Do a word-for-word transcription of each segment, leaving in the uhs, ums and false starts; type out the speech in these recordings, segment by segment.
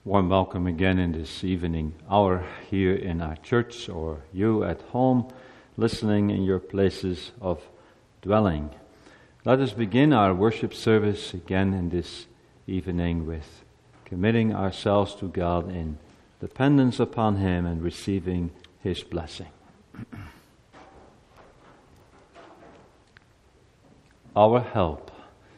Warm welcome again in this evening hour here in our church, or you at home listening in your places of dwelling. Let us begin our worship service again in this evening with committing ourselves to God in dependence upon Him and receiving His blessing. Our help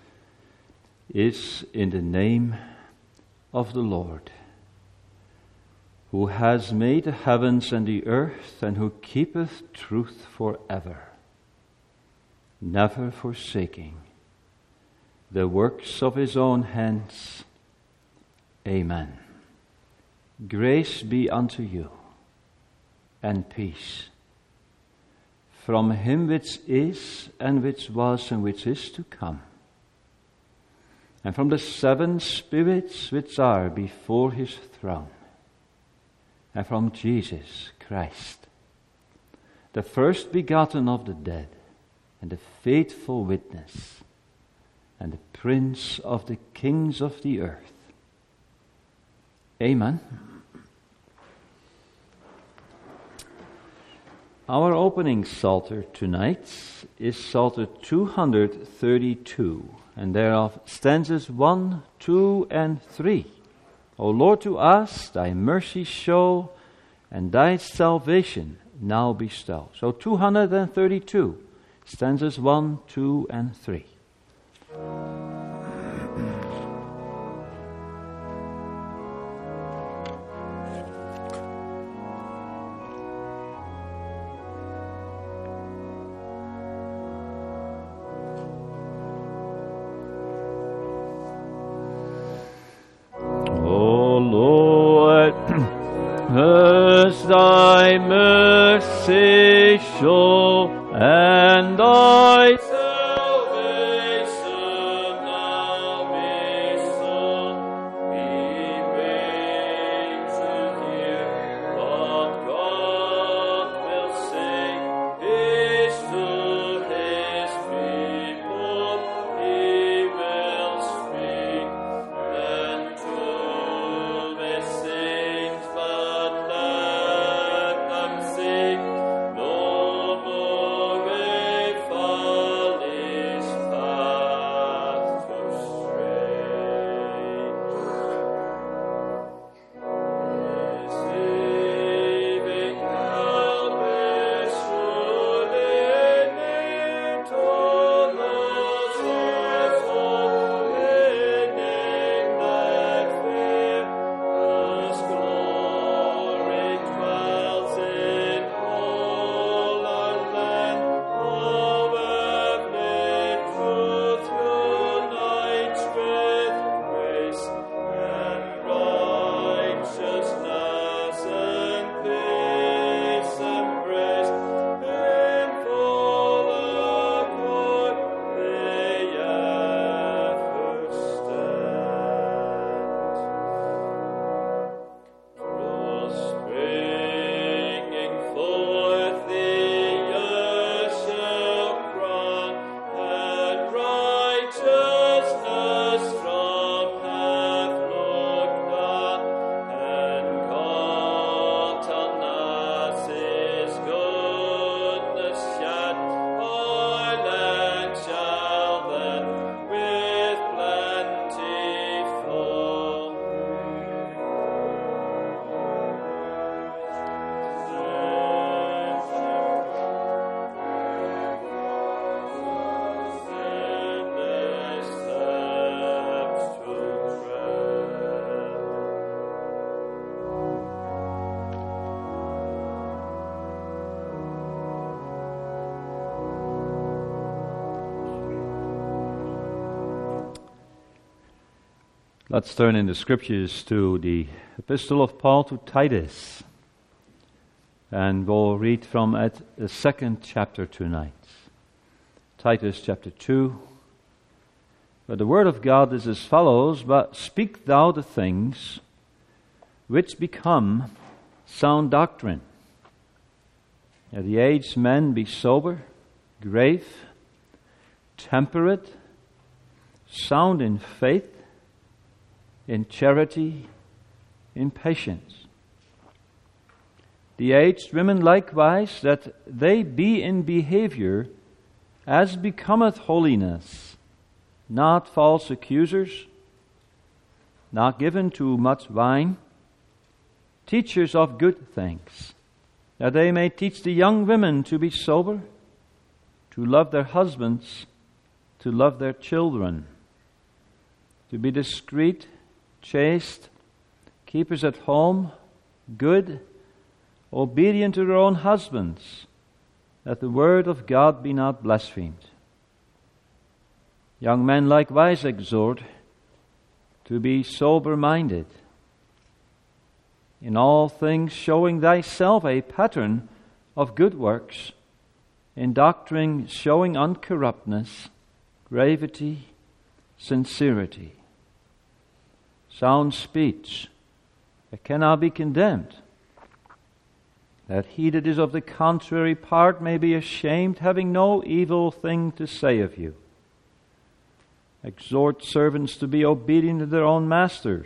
is in the name of the Lord, who has made the heavens and the earth, and who keepeth truth forever, never forsaking the works of His own hands. Amen. Grace be unto you, and peace, from Him which is, and which was, and which is to come, and from the seven spirits which are before His throne, and from Jesus Christ, the first begotten of the dead, and the faithful witness, and the Prince of the kings of the earth. Amen. Our opening Psalter tonight is Psalter two hundred thirty-two, and thereof stanzas one, two, and three. O Lord, to us thy mercy show, and thy salvation now bestow. So two hundred thirty-two, stanzas one, two, and three. Thy mercy show, and thy salvation now bestow. We wait to hear what God will say. Is to His people He will speak, and to the saints, but Let's turn in the scriptures to the epistle of Paul to Titus. And we'll read from it the second chapter tonight. Titus chapter two. But the word of God is as follows: But speak thou the things which become sound doctrine. At the aged men be sober, grave, temperate, sound in faith, in charity, in patience. The aged women likewise, that they be in behavior as becometh holiness, not false accusers, not given to much wine, teachers of good things, that they may teach the young women to be sober, to love their husbands, to love their children, to be discreet, chaste, keepers at home, good, obedient to their own husbands, that the word of God be not blasphemed. Young men likewise exhort to be sober-minded, in all things showing thyself a pattern of good works, in doctrine showing uncorruptness, gravity, sincerity, sound speech that cannot be condemned, that he that is of the contrary part may be ashamed, having no evil thing to say of you. Exhort servants to be obedient to their own masters,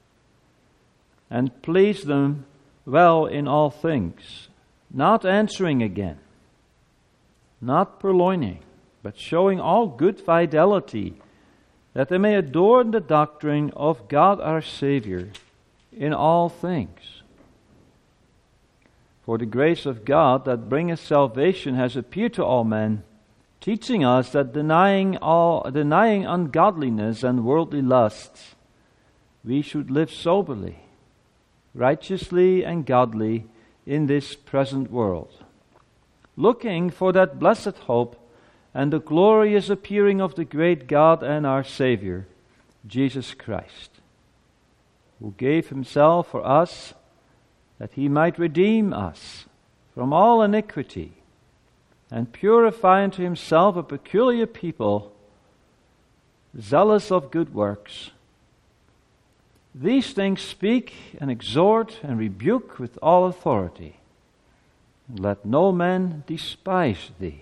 and please them well in all things, not answering again, not purloining, but showing all good fidelity, that they may adorn the doctrine of God our Savior in all things. For the grace of God that bringeth salvation has appeared to all men, teaching us that denying all denying ungodliness and worldly lusts, we should live soberly, righteously and godly in this present world, looking for that blessed hope and the glorious appearing of the great God and our Savior, Jesus Christ, who gave himself for us, that he might redeem us from all iniquity, and purify unto himself a peculiar people, zealous of good works. These things speak and exhort and rebuke with all authority. And let no man despise thee.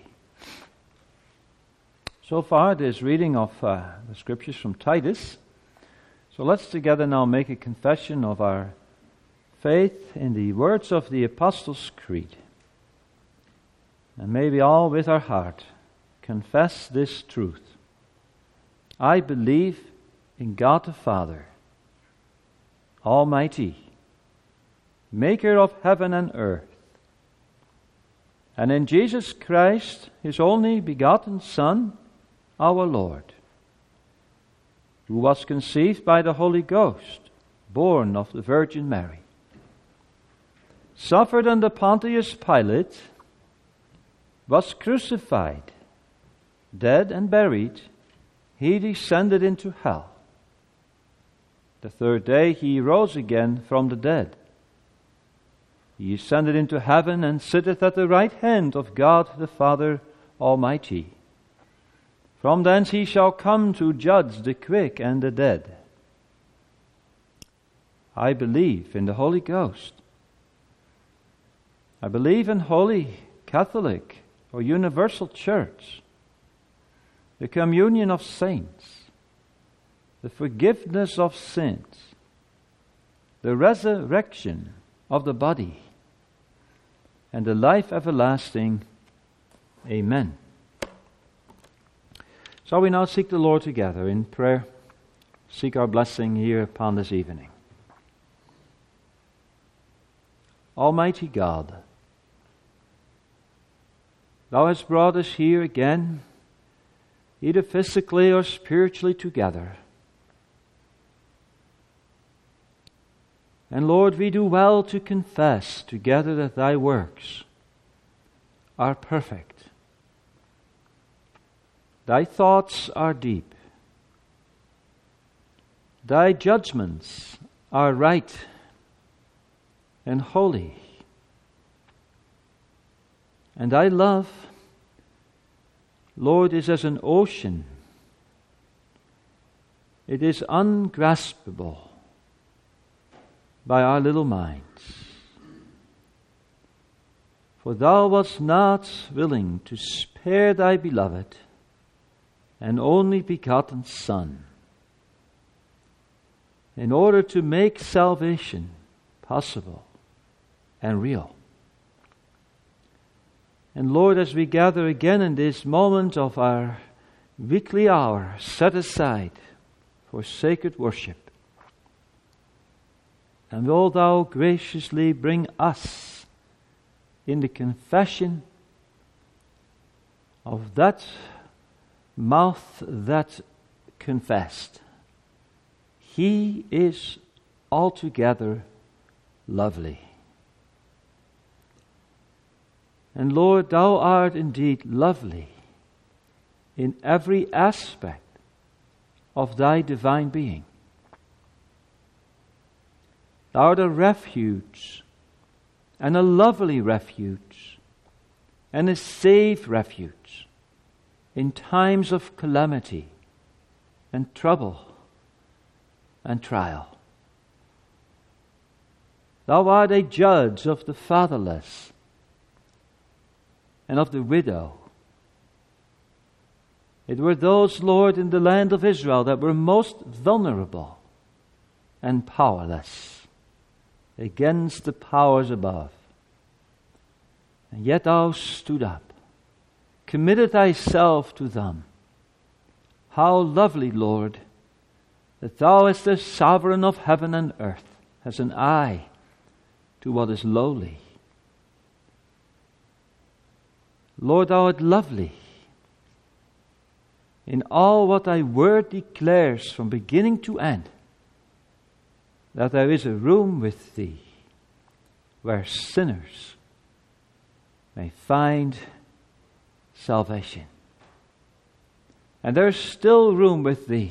So far, this reading of uh, the scriptures from Titus. So let's together now make a confession of our faith in the words of the Apostles' Creed. And may we all with our heart confess this truth. I believe in God the Father, Almighty, maker of heaven and earth, and in Jesus Christ, his only begotten Son, our Lord, who was conceived by the Holy Ghost, born of the Virgin Mary, suffered under Pontius Pilate, was crucified, dead and buried, he descended into hell. The third day he rose again from the dead. He ascended into heaven and sitteth at the right hand of God the Father Almighty. From thence he shall come to judge the quick and the dead. I believe in the Holy Ghost. I believe in Holy Catholic or Universal Church, the communion of saints, the forgiveness of sins, the resurrection of the body, and the life everlasting. Amen. Shall we now seek the Lord together in prayer? Seek our blessing here upon this evening. Almighty God, Thou hast brought us here again, either physically or spiritually together. And Lord, we do well to confess together that Thy works are perfect. Thy thoughts are deep. Thy judgments are right and holy. And Thy love, Lord, is as an ocean. It is ungraspable by our little minds. For Thou wast not willing to spare Thy beloved and only begotten Son. in order to make salvation possible and real. And Lord, as we gather again in this moment of our weekly hour set aside for sacred worship, and will Thou graciously bring us in the confession of that mouth that confessed, He is altogether lovely. And Lord, Thou art indeed lovely in every aspect of Thy divine being. Thou art a refuge, and a lovely refuge, and a safe refuge in times of calamity and trouble and trial. Thou art a judge of the fatherless and of the widow. It were those, Lord, in the land of Israel that were most vulnerable and powerless against the powers above. And yet Thou stood up, committed Thyself to them. How lovely, Lord, that Thou as the sovereign of heaven and earth hast an eye to what is lowly. Lord, Thou art lovely in all what Thy word declares from beginning to end, that there is a room with Thee where sinners may find salvation. And there is still room with Thee.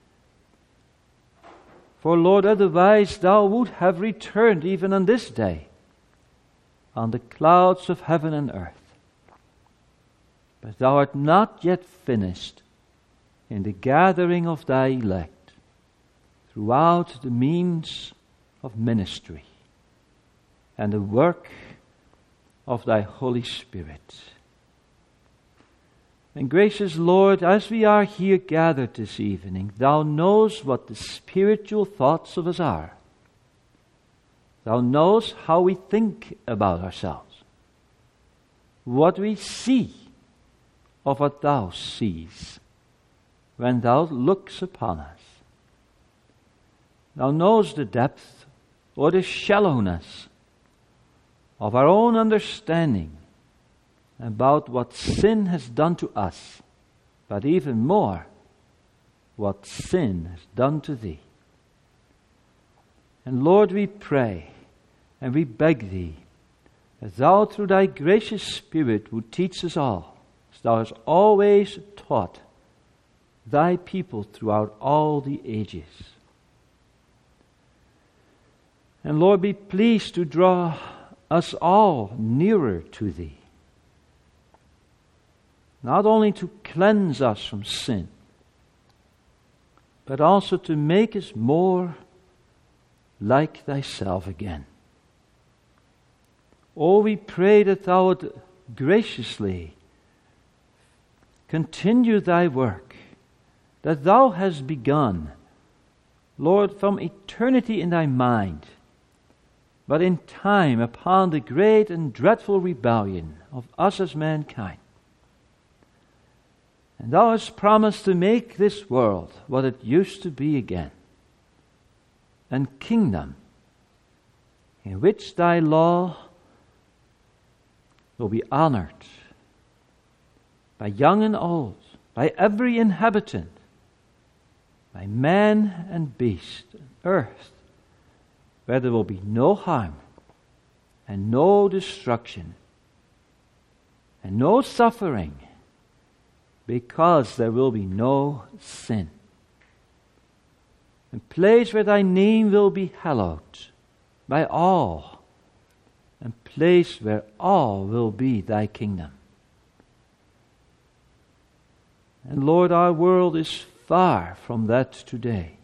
For Lord, otherwise Thou would have returned even on this day on the clouds of heaven and earth. But Thou art not yet finished in the gathering of Thy elect throughout the means of ministry and the work of Thy Holy Spirit. And gracious Lord, as we are here gathered this evening, Thou knows what the spiritual thoughts of us are. Thou knows how we think about ourselves, what we see of what Thou sees when Thou looks upon us. Thou knows the depth or the shallowness of our own understanding about what sin has done to us, but even more, what sin has done to Thee. And Lord, we pray and we beg Thee that Thou through Thy gracious Spirit would teach us all, as Thou hast always taught Thy people throughout all the ages. And Lord, be pleased to draw us all nearer to Thee, not only to cleanse us from sin, but also to make us more like Thyself again. Oh, we pray that Thou would graciously continue Thy work that Thou hast begun, Lord, from eternity in Thy mind, but in time upon the great and dreadful rebellion of us as mankind. And Thou hast promised to make this world what it used to be again, and kingdom in which Thy law will be honored by young and old, by every inhabitant, by man and beast, and earth, where there will be no harm and no destruction and no suffering, because there will be no sin. A place where Thy name will be hallowed by all, a place where all will be Thy kingdom. And Lord, our world is far from that today.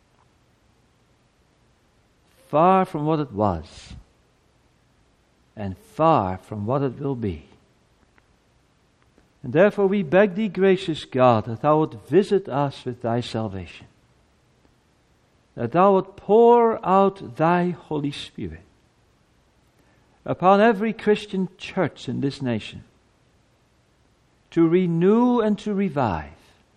Far from what it was, and far from what it will be. And therefore we beg Thee, gracious God, that Thou would visit us with Thy salvation. that thou wilt pour out thy Holy Spirit upon every Christian church in this nation, to renew and to revive.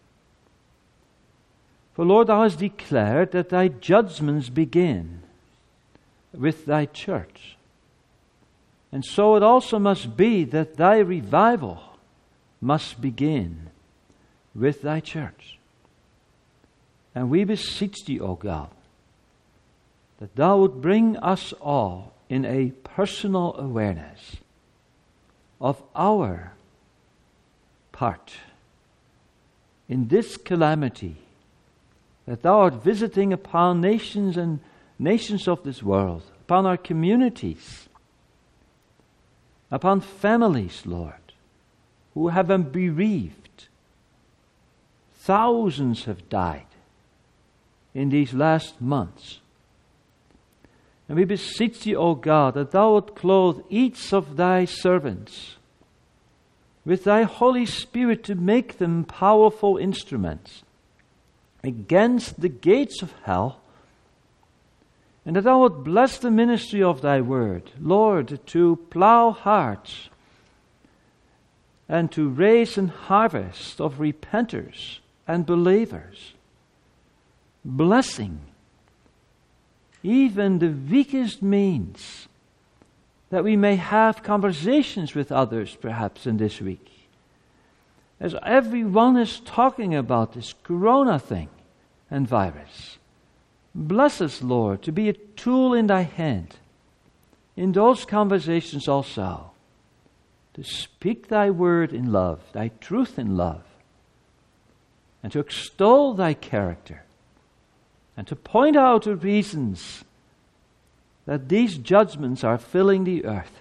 For Lord, thou hast declared that thy judgments begin with thy church. And so it also must be that thy revival must begin with thy church. And we beseech thee, O God, that thou would bring us all in a personal awareness of our part in this calamity that thou art visiting upon nations and nations of this world, upon our communities, upon families, Lord, who have been bereaved. Thousands have died in these last months. And we beseech thee, O God, that thou wilt clothe each of thy servants with thy Holy Spirit to make them powerful instruments against the gates of hell, and that thou wilt bless the ministry of thy word, Lord, to plow hearts and to raise an harvest of repenters and believers, blessing even the weakest means, that we may have conversations with others perhaps in this week. As everyone is talking about this corona thing and virus, bless us, Lord, to be a tool in thy hand in those conversations also, to speak thy word in love, thy truth in love, and to extol thy character, and to point out the reasons that these judgments are filling the earth.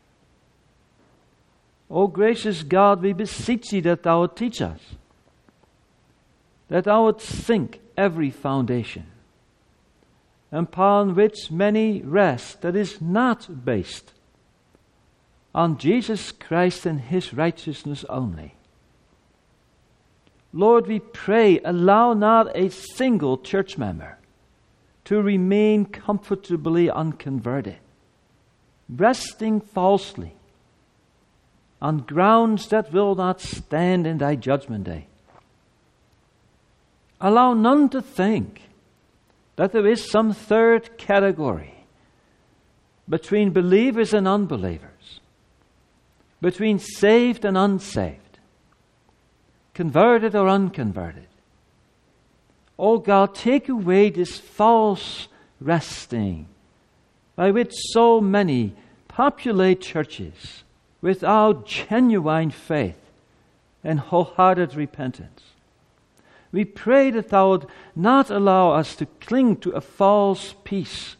O gracious God, we beseech thee that thou would teach us, that thou would sink every foundation upon which many rest that is not based on Jesus Christ and his righteousness only. Lord, we pray, allow not a single church member to remain comfortably unconverted, resting falsely on grounds that will not stand in thy judgment day. Allow none to think that there is some third category between believers and unbelievers, between saved and unsaved, converted or unconverted. O God, take away this false resting by which so many populate churches without genuine faith and wholehearted repentance. We pray that thou would not allow us to cling to a false peace.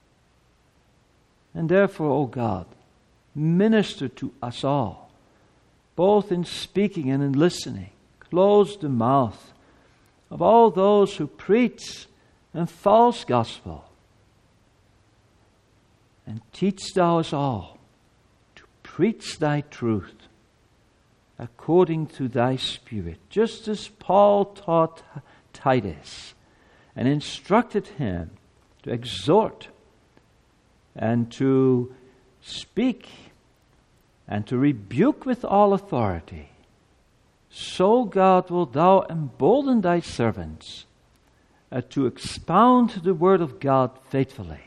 And therefore, O God, minister to us all, both in speaking and in listening. Close the mouth of all those who preach a false gospel. And teach thou us all to preach thy truth according to thy Spirit, just as Paul taught Titus and instructed him to exhort and to speak and to rebuke with all authority. So, God, wilt thou embolden thy servants uh, to expound the word of God faithfully.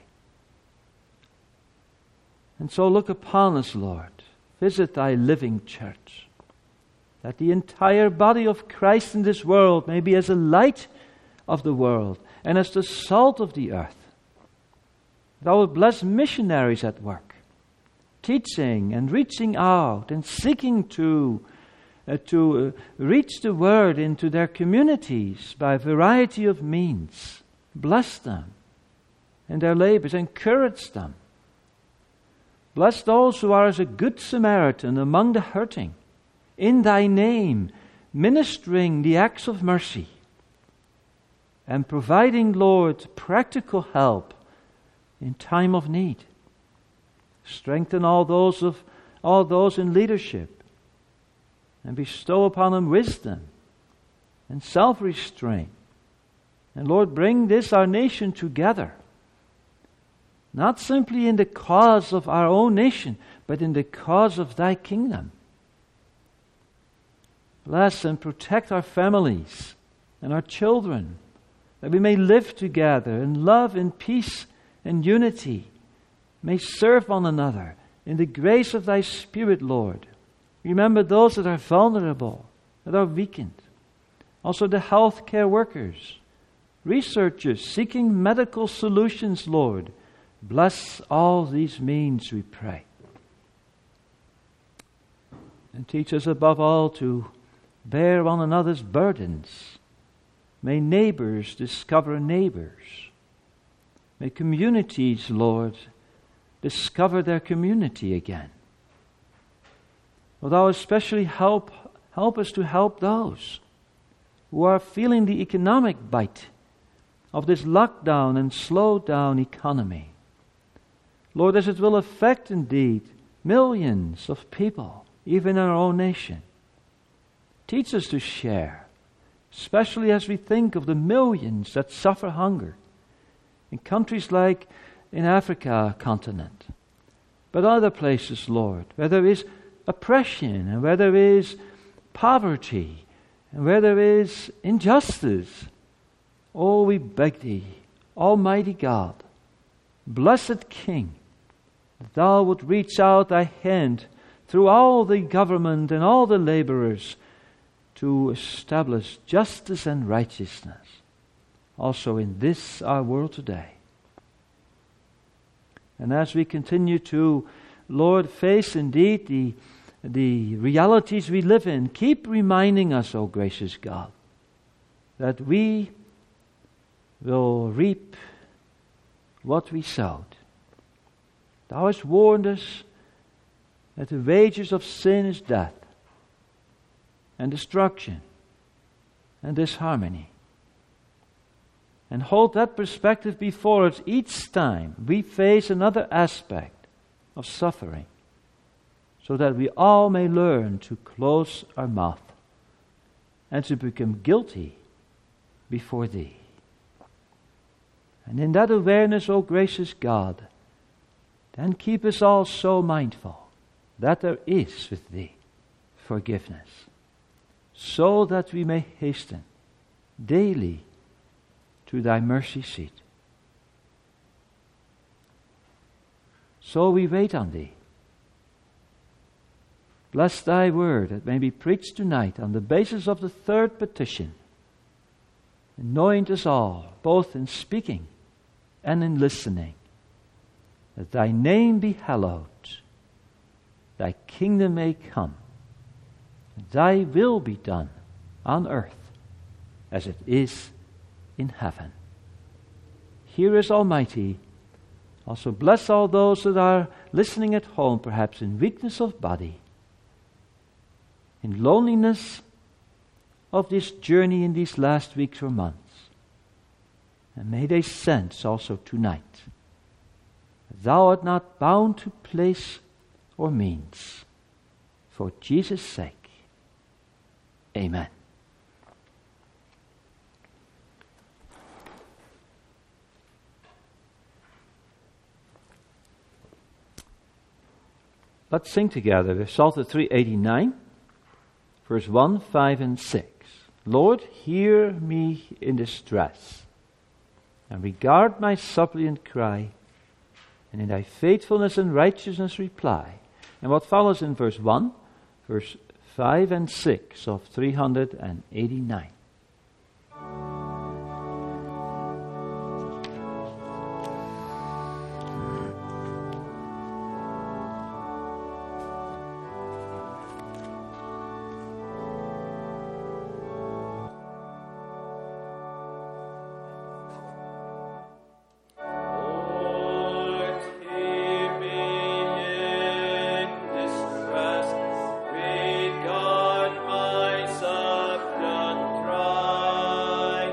And so look upon us, Lord. Visit thy living church, that the entire body of Christ in this world may be as a light of the world and as the salt of the earth. Thou wilt bless missionaries at work, teaching and reaching out and seeking to Uh, to uh, reach the word into their communities by a variety of means. Bless them in their labors. Encourage them. Bless those who are as a good Samaritan among the hurting, in thy name, ministering the acts of mercy and providing, Lord, practical help in time of need. Strengthen all those of all those in leadership, and bestow upon them wisdom and self-restraint And Lord, bring this, our nation, together. Not simply in the cause of our own nation, but in the cause of thy kingdom. Bless and protect our families and our children, that we may live together in love and peace and unity, may serve one another in the grace of thy Spirit, Lord. Remember those that are vulnerable, that are weakened. Also the healthcare workers, researchers seeking medical solutions, Lord. Bless all these means, we pray. And teach us above all to bear one another's burdens. May neighbors discover neighbors. May communities, Lord, discover their community again. Will thou especially help, help us to help those who are feeling the economic bite of this lockdown and slowed down economy. Lord, as it will affect indeed millions of people, even in our own nation. Teach us to share, especially as we think of the millions that suffer hunger in countries like in Africa continent, but other places, Lord, where there is oppression and where there is poverty and where there is injustice. Oh, we beg thee, Almighty God, blessed King, that thou would reach out thy hand through all the government and all the laborers to establish justice and righteousness, also in this our world today. And as we continue to, Lord, face indeed the, the realities we live in, keep reminding us, O gracious God, that we will reap what we sowed. Thou hast warned us that the wages of sin is death and destruction and disharmony. And hold that perspective before us each time we face another aspect of suffering, so that we all may learn to close our mouth and to become guilty before thee. And in that awareness, O gracious God, then keep us all so mindful that there is with thee forgiveness, so that we may hasten daily to thy mercy seat. So we wait on thee. Bless thy word that may be preached tonight on the basis of the third petition. Anoint us all, both in speaking and in listening, that thy name be hallowed, thy kingdom may come, and thy will be done on earth as it is in heaven. Hear us, Almighty. Also bless all those that are listening at home, perhaps in weakness of body, in loneliness of this journey in these last weeks or months. And may they sense also tonight that thou art not bound to place or means. For Jesus' sake. Amen. Let's sing together with Psalter three eighty-nine, verse one, five, and six. Lord, hear me in distress, and regard my suppliant cry, and in thy faithfulness and righteousness reply. And what follows in verse one, verse five and six of three eighty-nine. Regard my suppliant cry.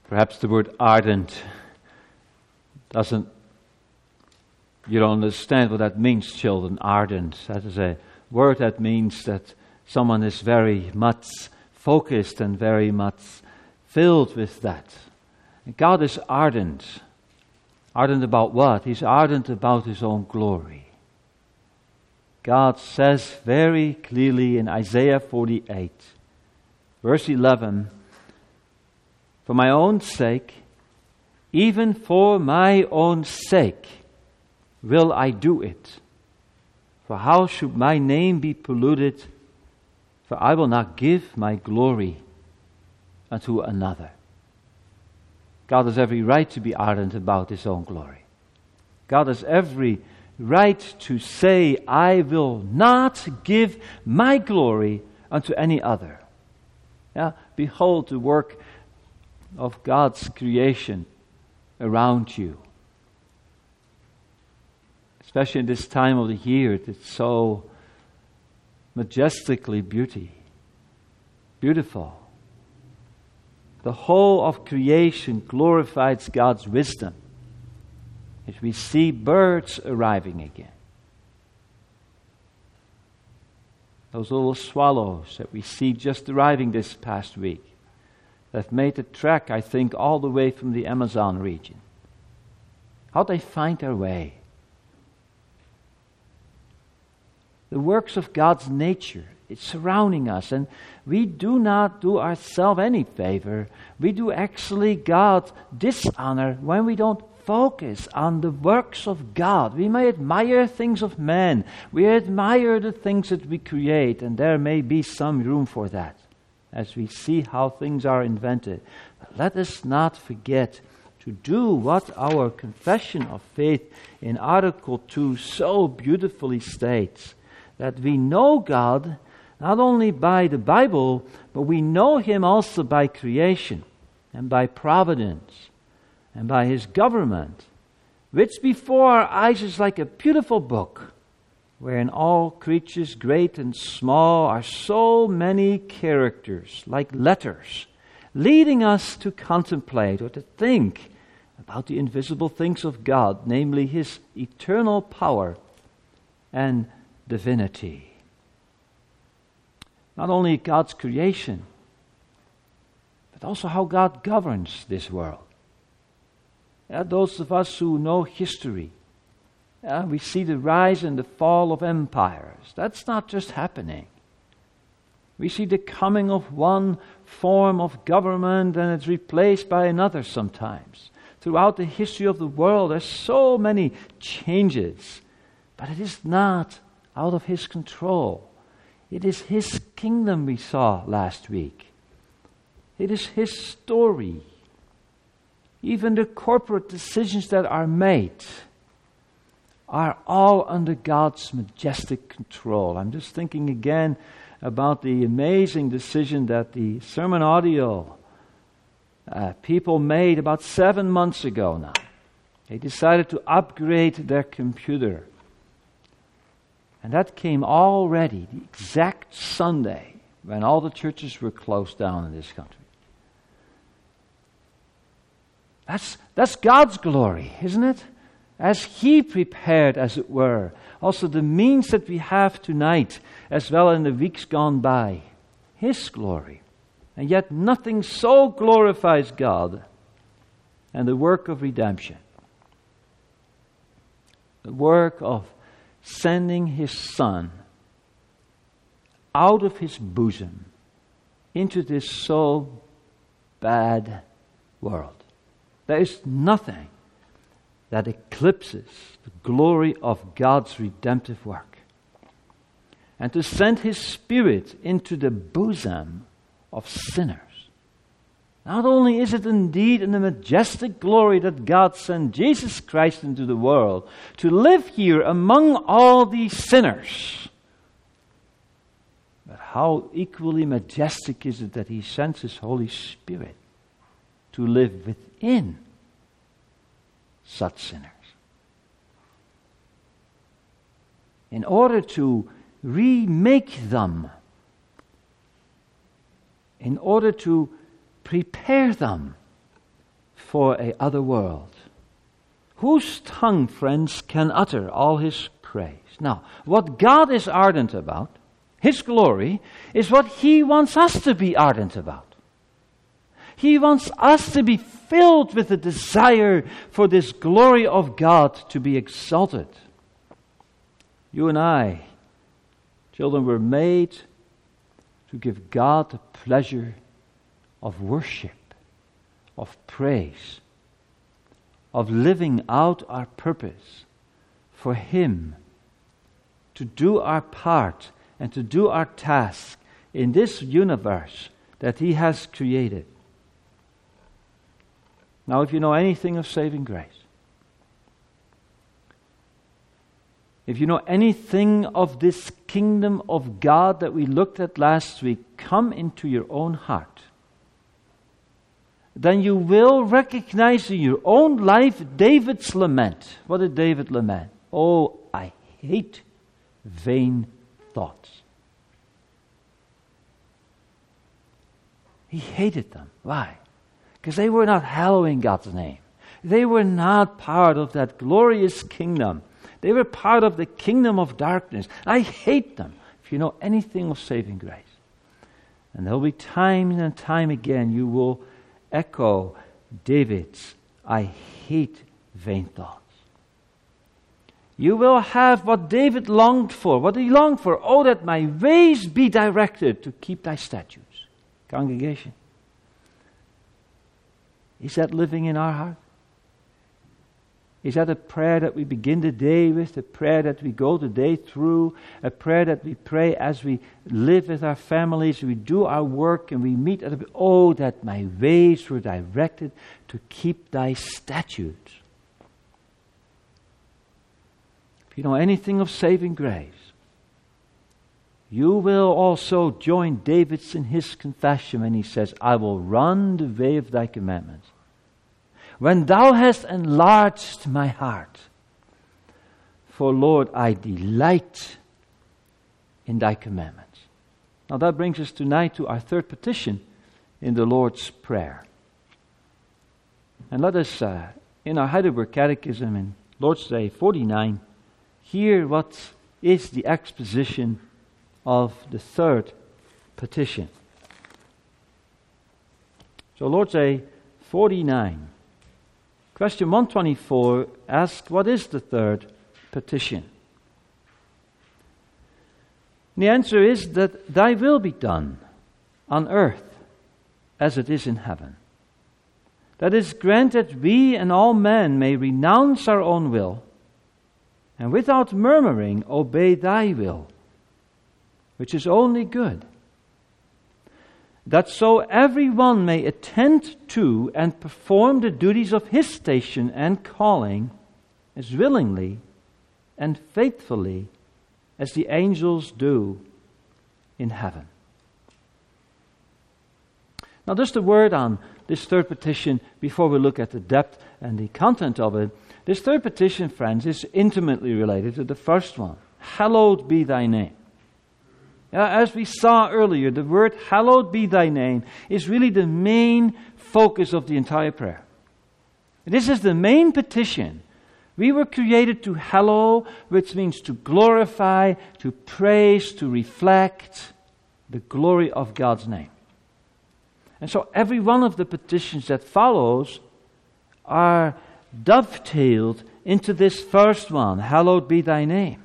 Perhaps the word ardent doesn't, you don't understand what that means, children, ardent. That is a word that means that someone is very much focused and very much filled with that. And God is ardent. Ardent about what? He's ardent about His own glory. God says very clearly in Isaiah forty-eight, verse eleven, for my own sake, even for my own sake, will I do it. For how should my name be polluted? For I will not give my glory unto another. God has every right to be ardent about His own glory. God has every right to say, I will not give my glory unto any other. Yeah? Behold the work of God's creation around you. Especially in this time of the year, it's so majestically beauty, beautiful. The whole of creation glorifies God's wisdom. As we see birds arriving again. Those little swallows that we see just arriving this past week. They've made the trek, I think, all the way from the Amazon region. How'd they find their way? The works of God's nature, it's surrounding us, and we do not do ourselves any favor. We do actually God dishonor when we don't focus on the works of God. We may admire things of man. We admire the things that we create, and there may be some room for that as we see how things are invented. But let us not forget to do what our confession of faith in Article two so beautifully states, that we know God not only by the Bible, but we know Him also by creation and by providence and by His government, which before our eyes is like a beautiful book, wherein all creatures, great and small, are so many characters, like letters, leading us to contemplate or to think about the invisible things of God, namely His eternal power and divinity. Not only God's creation, but also how God governs this world. Yeah, those of us who know history, yeah, we see the rise and the fall of empires. That's not just happening. We see the coming of one form of government and it's replaced by another sometimes. Throughout the history of the world, there's so many changes, but it is not out of His control. It is His kingdom we saw last week. It is His story. Even the corporate decisions that are made are all under God's majestic control. I'm just thinking again about the amazing decision that the sermon audio uh, people made about seven months ago now. They decided to upgrade their computer. And that came already the exact Sunday when all the churches were closed down in this country. That's, that's God's glory, isn't it? As He prepared, as it were, also the means that we have tonight, as well in the weeks gone by, His glory. And yet nothing so glorifies God and the work of redemption. The work of sending His Son out of His bosom into this so bad world. There is nothing that eclipses the glory of God's redemptive work. And to send His Spirit into the bosom of sinners. Not only is it indeed in the majestic glory that God sent Jesus Christ into the world to live here among all these sinners, but how equally majestic is it that He sends His Holy Spirit to live within such sinners. In order to remake them, in order to prepare them for a other world. Whose tongue, friends, can utter all his praise? Now, what God is ardent about, his glory, is what he wants us to be ardent about. He wants us to be filled with the desire for this glory of God to be exalted. You and I, children, were made to give God the pleasure of worship, of praise, of living out our purpose for Him, to do our part and to do our task in this universe that He has created. Now, if you know anything of saving grace, if you know anything of this kingdom of God that we looked at last week come into your own heart, then you will recognize in your own life David's lament. What did David lament? Oh, I hate vain thoughts. He hated them. Why? Because they were not hallowing God's name. They were not part of that glorious kingdom. They were part of the kingdom of darkness. I hate them, if you know anything of saving grace. And there will be time and time again you will echo David's, I hate vain thoughts. You will have what David longed for. What he longed for. Oh, that my ways be directed to keep thy statutes. Congregation. Is that living in our heart? Is that a prayer that we begin the day with, a prayer that we go the day through, a prayer that we pray as we live with our families, we do our work and we meet at a, oh, that my ways were directed to keep thy statutes. If you know anything of saving grace, you will also join David's in his confession when he says, I will run the way of thy commandments. When thou hast enlarged my heart, for Lord, I delight in thy commandments. Now that brings us tonight to our third petition in the Lord's Prayer. And let us, uh, in our Heidelberg Catechism in Lord's Day forty-nine, hear what is the exposition of the third petition. So Lord's Day forty-nine. Question one twenty-four asks, what is the third petition? And the answer is that thy will be done on earth as it is in heaven. That is, grant that we and all men may renounce our own will and without murmuring obey thy will, which is only good. That so every one may attend to and perform the duties of his station and calling as willingly and faithfully as the angels do in heaven. Now just a word on this third petition before we look at the depth and the content of it. This third petition, friends, is intimately related to the first one. Hallowed be thy name. As we saw earlier, the word hallowed be thy name is really the main focus of the entire prayer. This is the main petition. We were created to hallow, which means to glorify, to praise, to reflect the glory of God's name. And so every one of the petitions that follows are dovetailed into this first one, hallowed be thy name.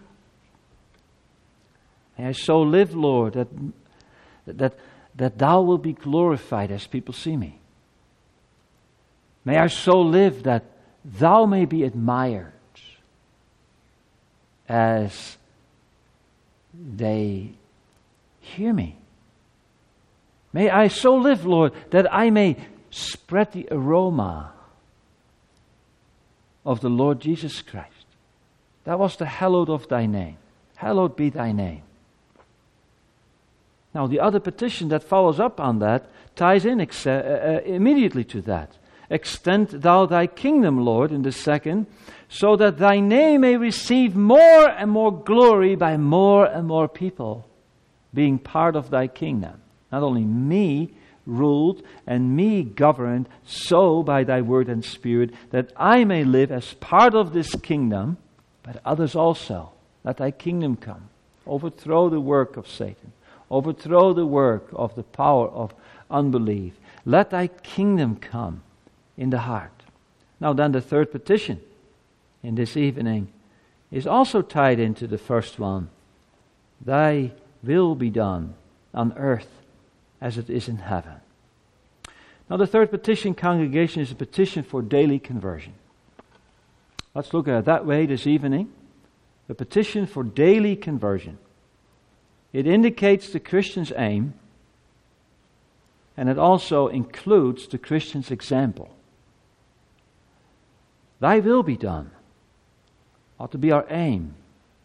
May I so live, Lord, that, that, that thou will be glorified as people see me. May I so live that thou may be admired as they hear me. May I so live, Lord, that I may spread the aroma of the Lord Jesus Christ. That was the hallowed of thy name. Hallowed be thy name. Now, the other petition that follows up on that ties in ex- uh, uh, immediately to that. Extend thou thy kingdom, Lord, in the second, so that thy name may receive more and more glory by more and more people being part of thy kingdom. Not only me, ruled and me governed so by thy word and spirit, that I may live as part of this kingdom, but others also. Let thy kingdom come. Overthrow the work of Satan. Overthrow the work of the power of unbelief. Let thy kingdom come in the heart. Now then, the third petition in this evening is also tied into the first one. Thy will be done on earth as it is in heaven. Now the third petition, congregation, is a petition for daily conversion. Let's look at it that way this evening. The petition for daily conversion. It indicates the Christian's aim, and it also includes the Christian's example. Thy will be done ought to be our aim.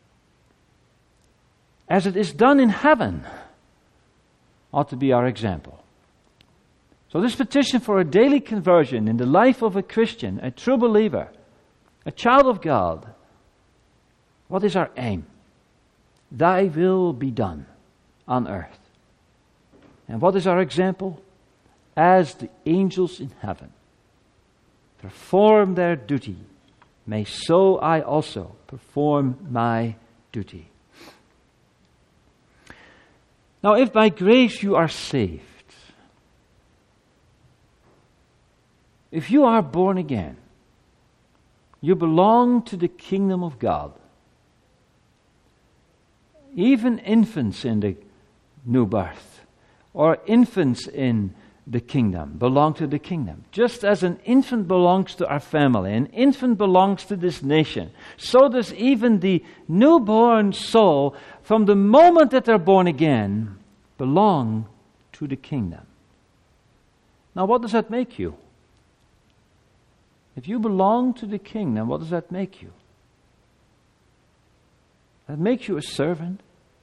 As it is done in heaven ought to be our example. So this petition for a daily conversion in the life of a Christian, a true believer, a child of God, what is our aim? Thy will be done on earth. And what is our example? As the angels in heaven perform their duty, may so I also perform my duty. Now, if by grace you are saved, if you are born again, you belong to the kingdom of God. Even infants in the new birth, or infants in the kingdom, belong to the kingdom. Just as an infant belongs to our family, an infant belongs to this nation, so does even the newborn soul, from the moment that they're born again, belong to the kingdom. Now, what does that make you? If you belong to the kingdom, what does that make you? That makes you a servant,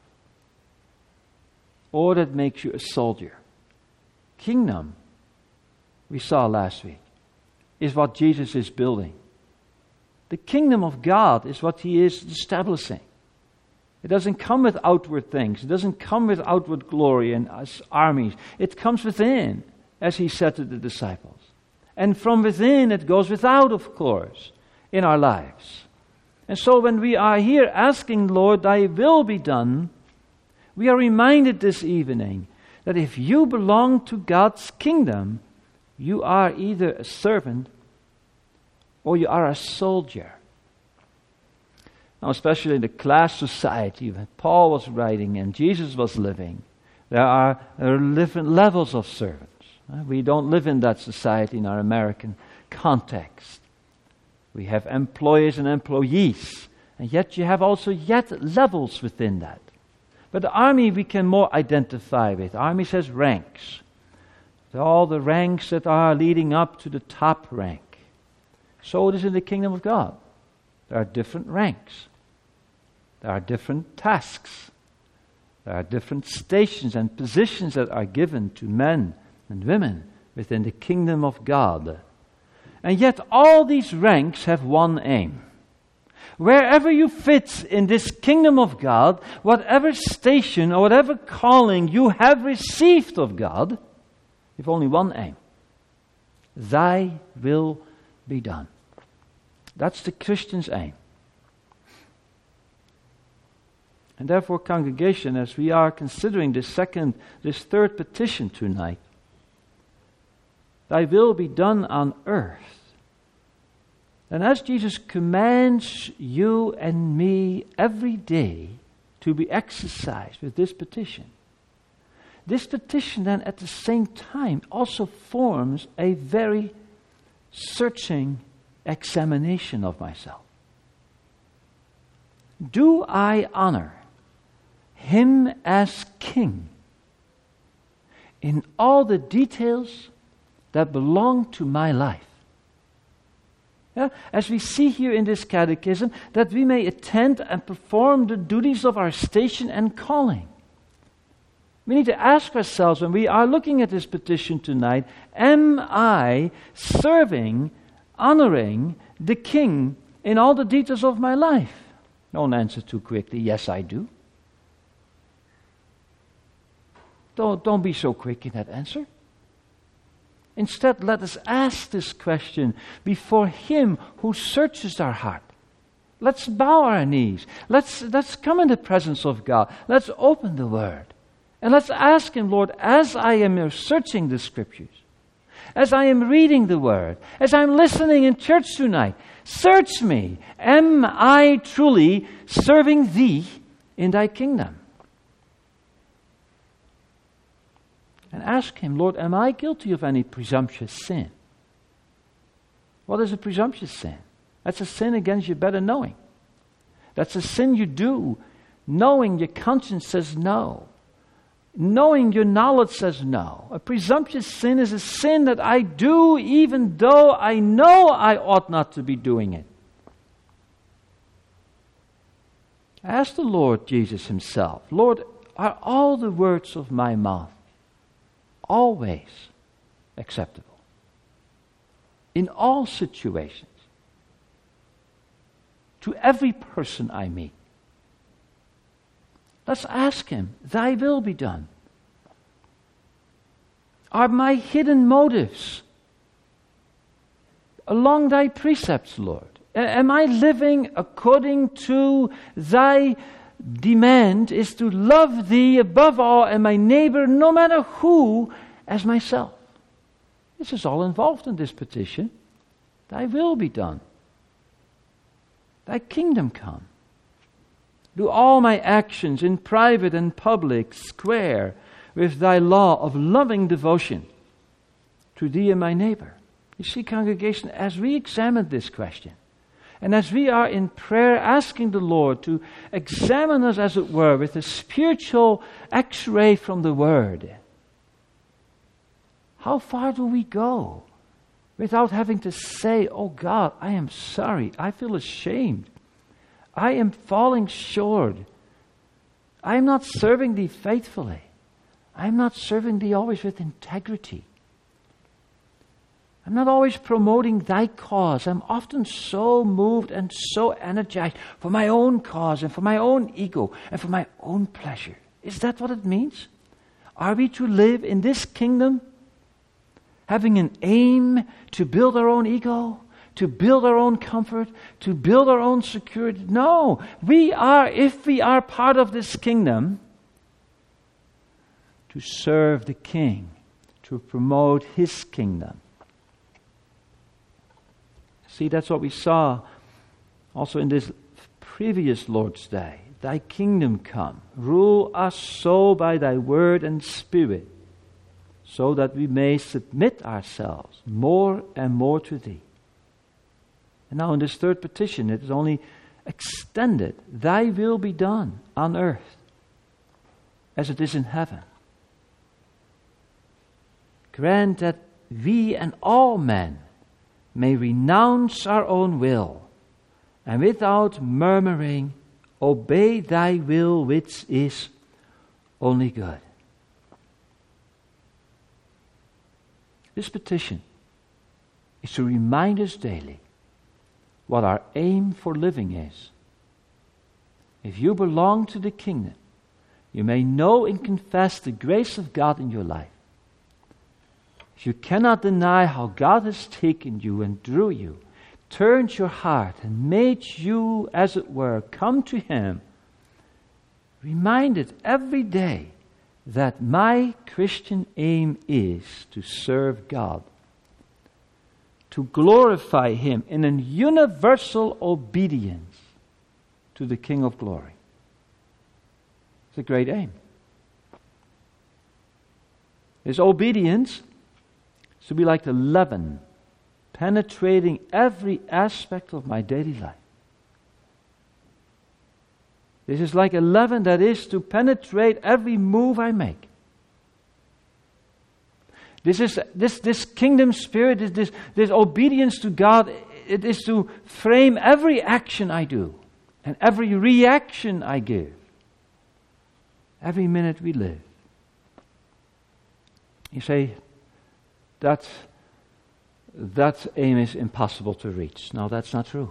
or that makes you a soldier. Kingdom, we saw last week, is what Jesus is building. The kingdom of God is what He is establishing. It doesn't come with outward things. It doesn't come with outward glory and armies. It comes within, as He said to the disciples. And from within it goes without, of course, in our lives. And so when we are here asking, Lord, thy will be done, we are reminded this evening that if you belong to God's kingdom, you are either a servant or you are a soldier. Now, especially in the class society that Paul was writing and Jesus was living, there are, there are different levels of servants. We don't live in that society in our American context. We have employers and employees, and yet you have also yet levels within that. But the army we can more identify with. The army has ranks. They're all the ranks that are leading up to the top rank. So it is in the kingdom of God. There are different ranks. There are different tasks. There are different stations and positions that are given to men and women within the kingdom of God. And yet all these ranks have one aim. Wherever you fit in this kingdom of God, whatever station or whatever calling you have received of God, you have only one aim. Thy will be done. That's the Christian's aim. And therefore, congregation, as we are considering this second, this third petition tonight, thy will be done on earth. And as Jesus commands you and me every day to be exercised with this petition, this petition then at the same time also forms a very searching examination of myself. Do I honor Him as King in all the details that belong to my life? Yeah, as we see here in this catechism, that we may attend and perform the duties of our station and calling. We need to ask ourselves when we are looking at this petition tonight, am I serving, honoring the King in all the details of my life? Don't answer too quickly, yes I do. Don't, don't be so quick in that answer. Instead, let us ask this question before Him who searches our heart. Let's bow our knees. Let's, let's come in the presence of God. Let's open the Word. And let's ask Him, Lord, as I am searching the Scriptures, as I am reading the Word, as I'm listening in church tonight, search me. Am I truly serving Thee in Thy kingdom? And ask Him, Lord, am I guilty of any presumptuous sin? What is a presumptuous sin? That's a sin against your better knowing. That's a sin you do, knowing your conscience says no. Knowing your knowledge says no. A presumptuous sin is a sin that I do even though I know I ought not to be doing it. Ask the Lord Jesus Himself, Lord, are all the words of my mouth always acceptable? In all situations? To every person I meet? Let's ask Him, Thy will be done. Are my hidden motives along Thy precepts, Lord? Am I living according to Thy demand is to love Thee above all and my neighbor, no matter who, as myself? This is all involved in this petition. Thy will be done. Thy kingdom come. Do all my actions in private and public square with Thy law of loving devotion to Thee and my neighbor? You see, congregation, as we examine this question, and as we are in prayer asking the Lord to examine us, as it were, with a spiritual x-ray from the Word, how far do we go without having to say, oh God, I am sorry, I feel ashamed, I am falling short, I am not serving Thee faithfully, I am not serving Thee always with integrity. I'm not always promoting Thy cause. I'm often so moved and so energized for my own cause and for my own ego and for my own pleasure. Is that what it means? Are we to live in this kingdom having an aim to build our own ego, to build our own comfort, to build our own security? No. We are, if we are part of this kingdom, to serve the King, to promote His kingdom. See, that's what we saw also in this previous Lord's Day. Thy kingdom come. Rule us so by Thy word and Spirit, so that we may submit ourselves more and more to Thee. And now in this third petition, it is only extended. Thy will be done on earth as it is in heaven. Grant that we and all men may renounce our own will, and without murmuring obey Thy will, which is only good. This petition is to remind us daily what our aim for living is. If you belong to the kingdom, you may know and confess the grace of God in your life. If you cannot deny how God has taken you and drew you, turned your heart and made you, as it were, come to Him, reminded every day that my Christian aim is to serve God, to glorify Him in a universal obedience to the King of glory. It's a great aim. His obedience to be like the leaven, penetrating every aspect of my daily life. This is like a leaven that is to penetrate every move I make. This is this this kingdom spirit, is this this obedience to God. It is to frame every action I do and every reaction I give, every minute we live. You say, That, that aim is impossible to reach. No, that's not true.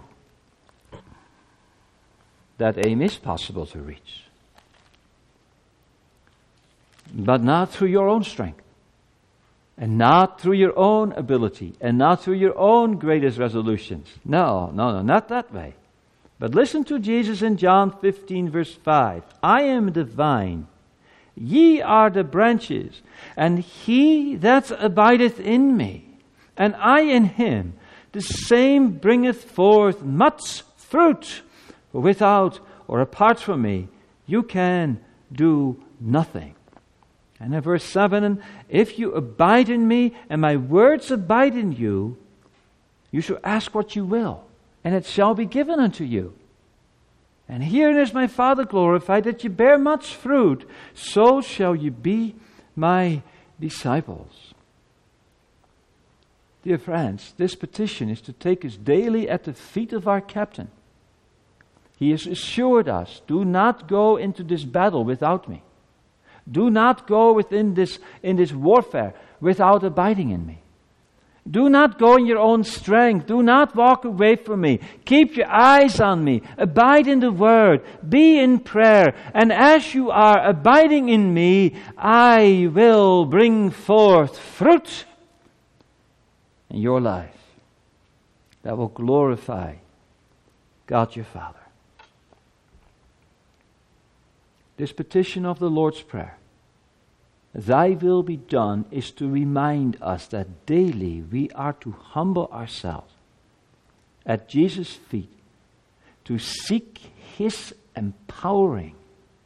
That aim is possible to reach. But not through your own strength. And not through your own ability, and not through your own greatest resolutions. No, no, no, not that way. But listen to Jesus in John fifteen, verse five. I am the vine, ye are the branches, and he that abideth in me, and I in him, the same bringeth forth much fruit. For without or apart from me, you can do nothing. And in verse seven, if you abide in me and my words abide in you, you shall ask what you will, and it shall be given unto you. And herein is my Father glorified, that you bear much fruit, so shall you be my disciples. Dear friends, this petition is to take us daily at the feet of our captain. He has assured us, do not go into this battle without me. Do not go within this, in this warfare without abiding in me. Do not go in your own strength. Do not walk away from me. Keep your eyes on me. Abide in the Word. Be in prayer. And as you are abiding in me, I will bring forth fruit in your life that will glorify God your Father. This petition of the Lord's Prayer, Thy will be done, is to remind us that daily we are to humble ourselves at Jesus' feet, to seek His empowering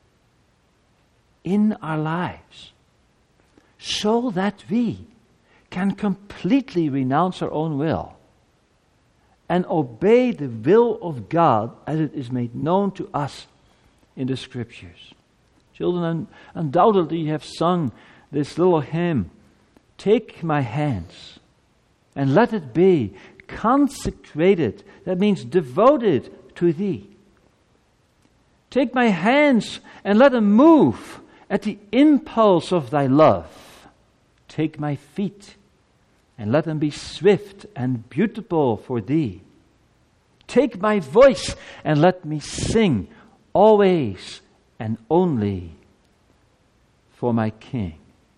in our lives, so that we can completely renounce our own will and obey the will of God as it is made known to us in the Scriptures. Children, undoubtedly you have sung this little hymn, Take my hands and let it be consecrated. That means devoted to Thee. Take my hands and let them move at the impulse of Thy love. Take my feet and let them be swift and beautiful for Thee. Take my voice and let me sing always and only for my King.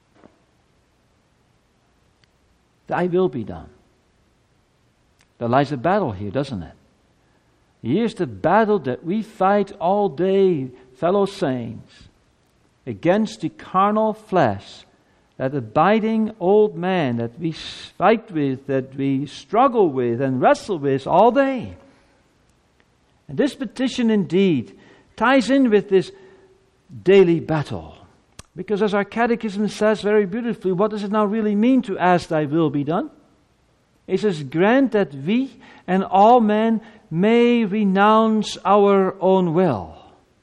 Thy will be done. There lies a battle here, doesn't it? Here's the battle that we fight all day, fellow saints, against the carnal flesh, that abiding old man that we fight with, that we struggle with and wrestle with all day. And this petition indeed ties in with this daily battle. Because as our catechism says very beautifully, what does it now really mean to ask Thy will be done? It says, grant that we and all men may renounce our own will.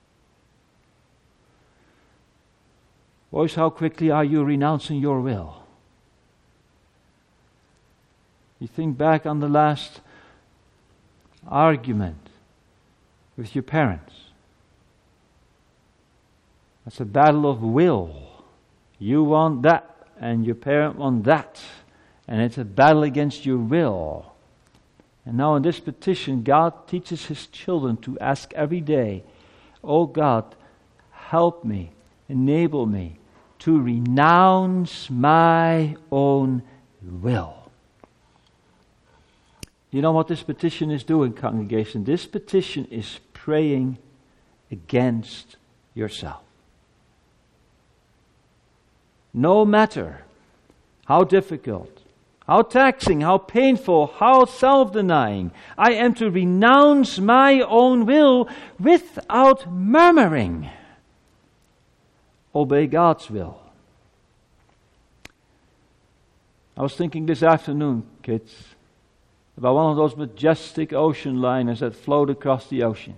Boys, how quickly are you renouncing your will? You think back on the last argument with your parents. It's a battle of will. You want that, and your parent want that. And it's a battle against your will. And now in this petition, God teaches His children to ask every day, Oh God, help me, enable me to renounce my own will. You know what this petition is doing, congregation? This petition is praying against yourself. No matter how difficult, how taxing, how painful, how self-denying, I am to renounce my own will without murmuring. Obey God's will. I was thinking this afternoon, kids, about one of those majestic ocean liners that float across the ocean,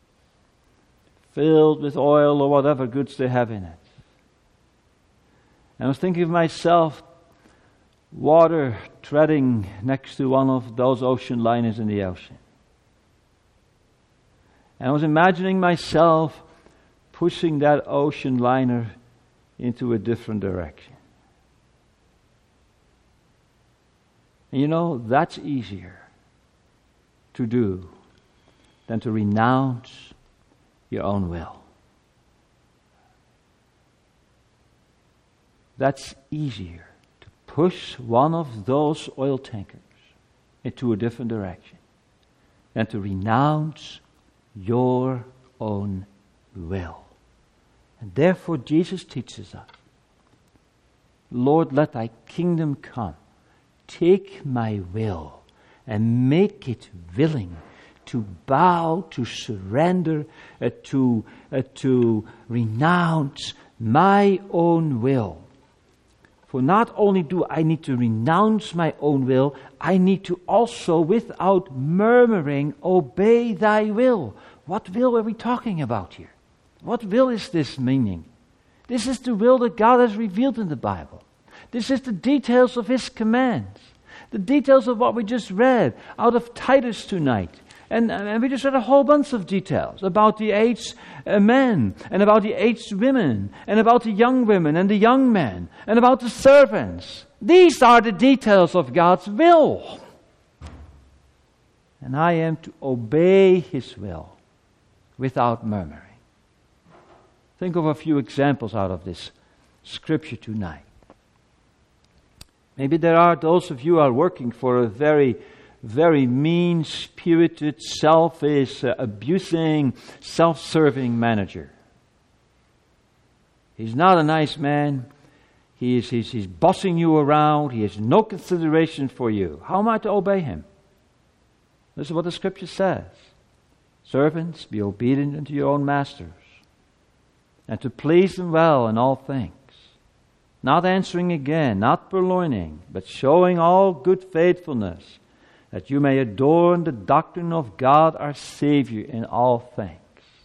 filled with oil or whatever goods they have in it. And I was thinking of myself, water treading next to one of those ocean liners in the ocean. And I was imagining myself pushing that ocean liner into a different direction. And you know, that's easier to do than to renounce your own will. That's easier to push one of those oil tankers into a different direction than to renounce your own will. And therefore Jesus teaches us, Lord, let thy kingdom come. Take my will and make it willing to bow, to surrender, uh, to, uh, to renounce my own will. For not only do I need to renounce my own will, I need to also, without murmuring, obey thy will. What will are we talking about here? What will is this meaning? This is the will that God has revealed in the Bible. This is the details of His commands. The details of what we just read out of Titus tonight. And, and we just read a whole bunch of details about the aged uh, men, and about the aged women, and about the young women and the young men, and about the servants. These are the details of God's will. And I am to obey His will without murmuring. Think of a few examples out of this scripture tonight. Maybe there are those of you who are working for a very very mean-spirited, selfish, uh, abusing, self-serving manager. He's not a nice man. He is, he's, he's bossing you around. He has no consideration for you. How am I to obey him? This is what the scripture says. Servants, be obedient unto your own masters, and to please them well in all things. Not answering again, not purloining, but showing all good faithfulness, that you may adorn the doctrine of God our Savior in all things.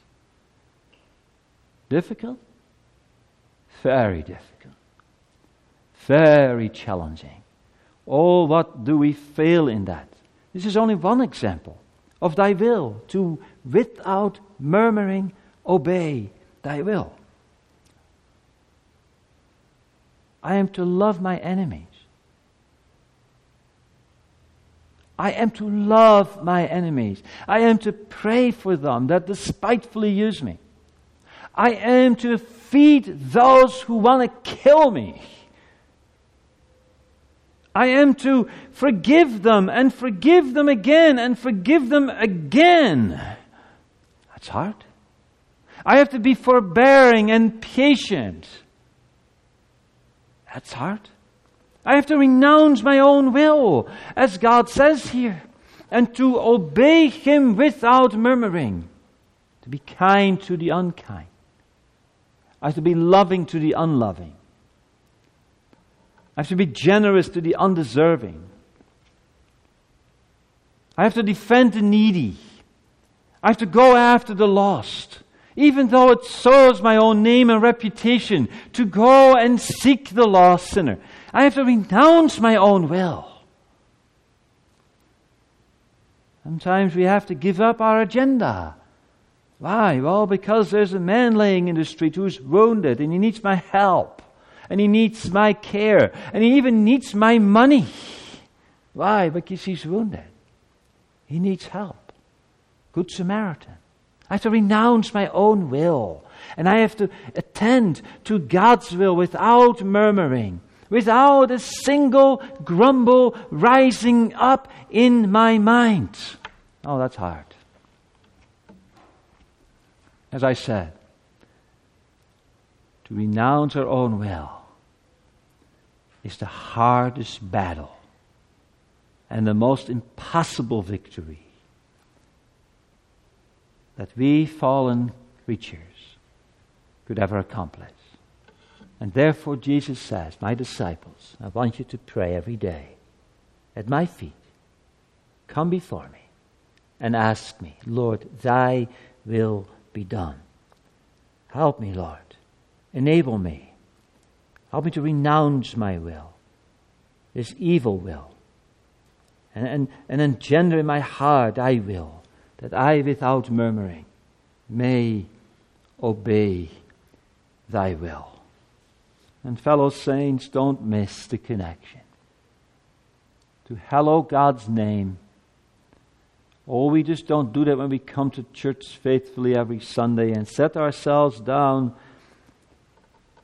Difficult? Very difficult. Very challenging. Oh, what do we fail in that? This is only one example of thy will, to without murmuring obey thy will. I am to love my enemies. I am to love my enemies. I am to pray for them that despitefully use me. I am to feed those who want to kill me. I am to forgive them and forgive them again and forgive them again. That's hard. I have to be forbearing and patient. That's hard. I have to renounce my own will, as God says here, and to obey Him without murmuring, to be kind to the unkind. I have to be loving to the unloving. I have to be generous to the undeserving. I have to defend the needy. I have to go after the lost, even though it serves my own name and reputation, to go and seek the lost sinner. I have to renounce my own will. Sometimes we have to give up our agenda. Why? Well, because there's a man laying in the street who's wounded and he needs my help. And he needs my care. And he even needs my money. Why? Because he's wounded. He needs help. Good Samaritan. I have to renounce my own will. And I have to attend to God's will without murmuring. Without a single grumble rising up in my mind. Oh, that's hard. As I said, to renounce our own will is the hardest battle and the most impossible victory that we fallen creatures could ever accomplish. And therefore Jesus says, my disciples, I want you to pray every day at my feet. Come before me and ask me, Lord, thy will be done. Help me, Lord. Enable me. Help me to renounce my will, this evil will, and, and, and engender in my heart thy will, that I, without murmuring, may obey thy will. And fellow saints, don't miss the connection. To hallow God's name. Oh, we just don't do that when we come to church faithfully every Sunday and set ourselves down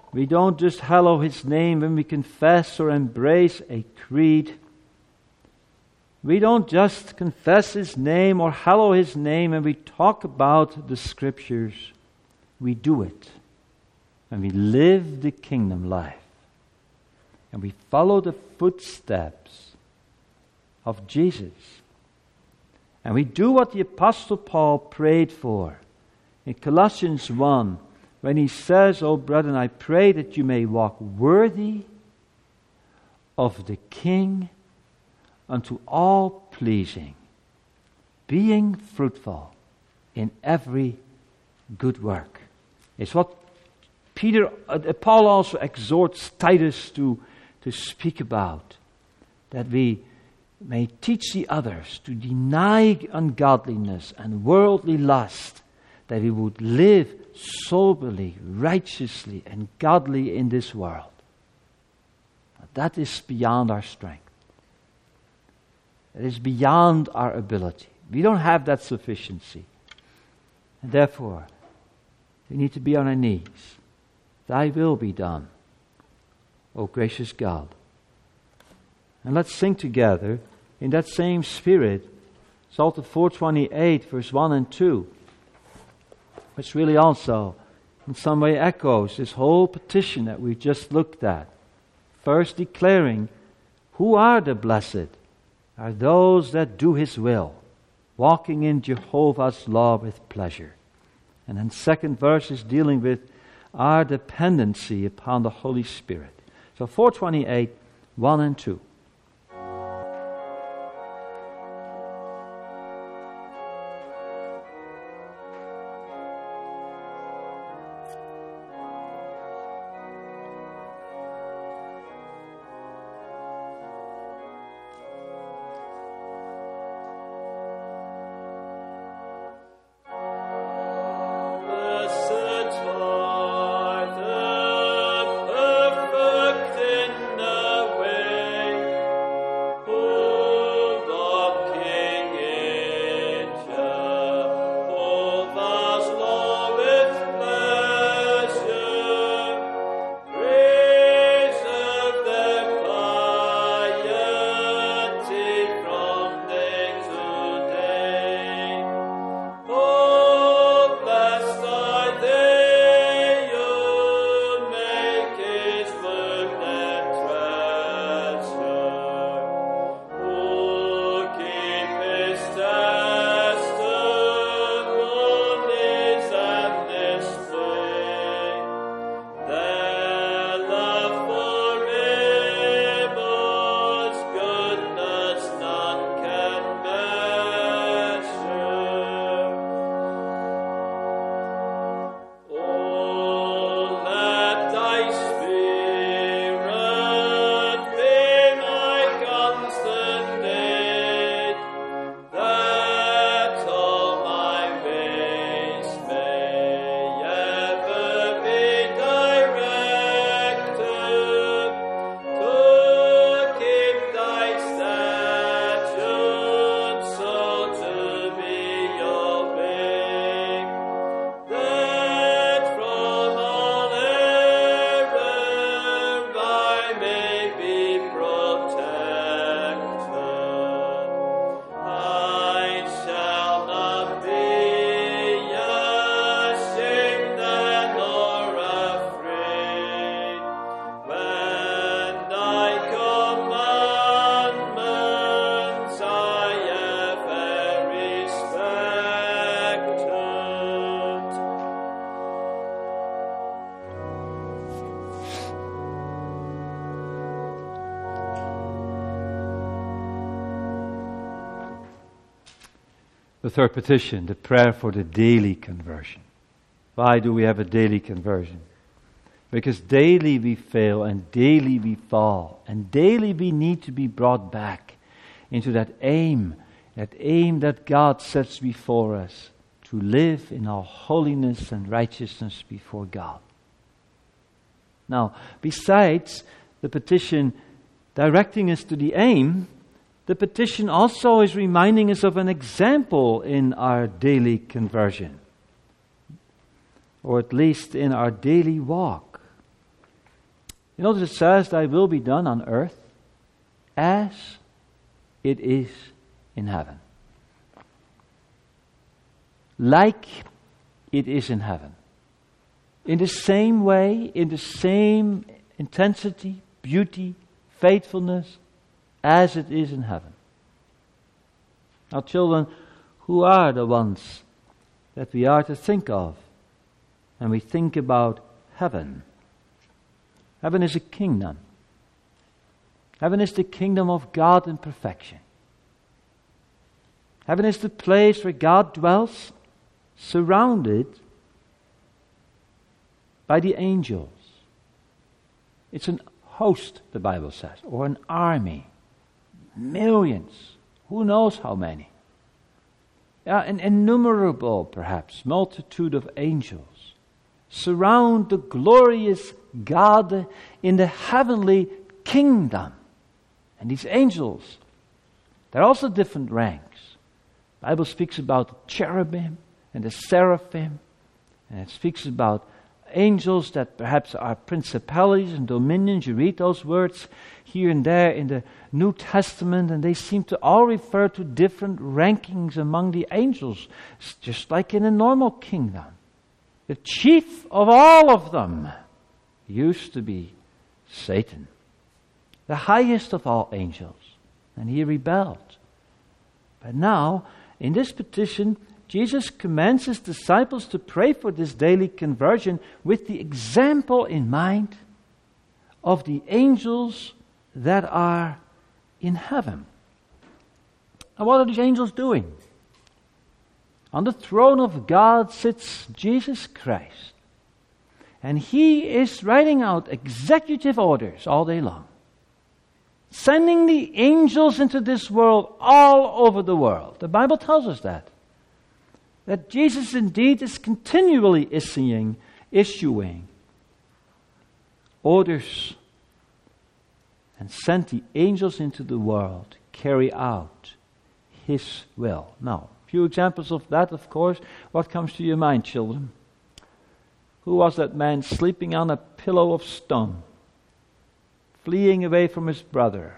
We don't just hallow His name when we confess or embrace a creed. We don't just confess His name or hallow His name when we talk about the Scriptures. We do it when we live the kingdom life. And we follow the footsteps of Jesus. And we do what the Apostle Paul prayed for in Colossians one, when he says, "O brethren, I pray that you may walk worthy of the King unto all pleasing, being fruitful in every good work." It's what Peter, uh, Paul also exhorts Titus to, to speak about, that we may teach the others to deny ungodliness and worldly lust, that we would live soberly, righteously, and godly in this world. That is beyond our strength. It is beyond our ability. We don't have that sufficiency. And therefore, we need to be on our knees. Thy will be done, O gracious God. And let's sing together in that same spirit, Psalm four twenty-eight, verse one and two, which really also in some way echoes this whole petition that we just looked at. First declaring, who are the blessed? Are those that do His will, walking in Jehovah's law with pleasure. And then second verse is dealing with our dependency upon the Holy Spirit. So four twenty-eight, one and two. The third petition, the prayer for the daily conversion. Why do we have a daily conversion? Because daily we fail and daily we fall and daily we need to be brought back into that aim, that aim that God sets before us, to live in all holiness and righteousness before God. Now, besides the petition directing us to the aim, the petition also is reminding us of an example in our daily conversion, or at least in our daily walk. You notice it says, thy will be done on earth as it is in heaven. Like it is in heaven. In the same way, in the same intensity, beauty, faithfulness, as it is in heaven. Now, children, who are the ones that we are to think of when we think about heaven? Heaven is a kingdom. Heaven is the kingdom of God in perfection. Heaven is the place where God dwells, surrounded by the angels. It's an host, the Bible says, or an army. Millions. Who knows how many? Yeah, an innumerable, perhaps, multitude of angels surround the glorious God in the heavenly kingdom. And these angels, they're also different ranks. The Bible speaks about the cherubim and the seraphim, and it speaks about angels that perhaps are principalities and dominions. You read those words here and there in the New Testament, and they seem to all refer to different rankings among the angels, it's just like in a normal kingdom. The chief of all of them used to be Satan, the highest of all angels, and he rebelled. But now, in this petition, Jesus commands his disciples to pray for this daily conversion with the example in mind of the angels that are in heaven. And what are these angels doing? On the throne of God sits Jesus Christ. And he is writing out executive orders all day long, sending the angels into this world all over the world. The Bible tells us that. That Jesus indeed is continually issuing, issuing orders and sent the angels into the world to carry out his will. Now, a few examples of that, of course. What comes to your mind, children? Who was that man sleeping on a pillow of stone, fleeing away from his brother?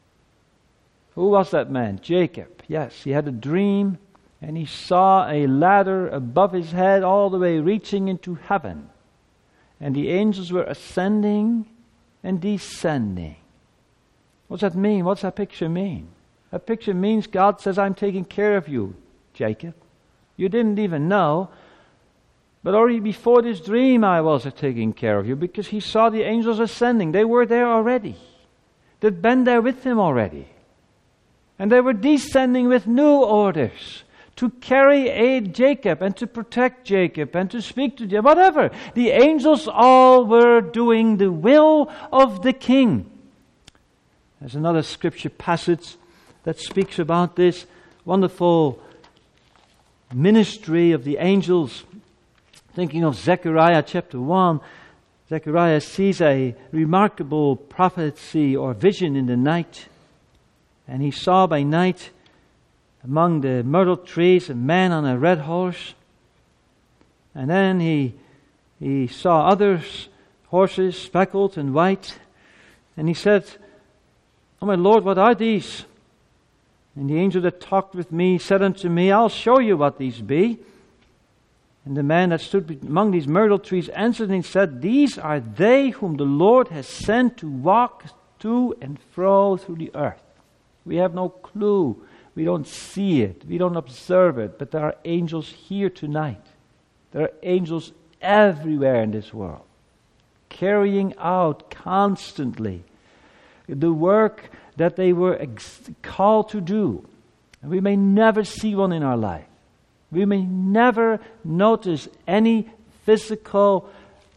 Who was that man? Jacob. Yes, he had a dream. And he saw a ladder above his head all the way reaching into heaven. And the angels were ascending and descending. What's that mean? What's that picture mean? That picture means God says, I'm taking care of you, Jacob. You didn't even know. But already before this dream I was taking care of you, because he saw the angels ascending. They were there already. They'd been there with him already. And they were descending with new orders to carry aid Jacob and to protect Jacob and to speak to Jacob, whatever. The angels all were doing the will of the king. There's another scripture passage that speaks about this wonderful ministry of the angels. Thinking of Zechariah chapter one, Zechariah sees a remarkable prophecy or vision in the night. And he saw by night among the myrtle trees a man on a red horse. And then he he saw others, horses speckled and white. And he said, Oh my Lord, what are these? And the angel that talked with me said unto me, I'll show you what these be. And the man that stood among these myrtle trees answered and said, These are they whom the Lord has sent to walk to and fro through the earth. We have no clue. We don't see it. We don't observe it. But there are angels here tonight. There are angels everywhere in this world, carrying out constantly the work that they were ex- called to do. And we may never see one in our life. We may never notice any physical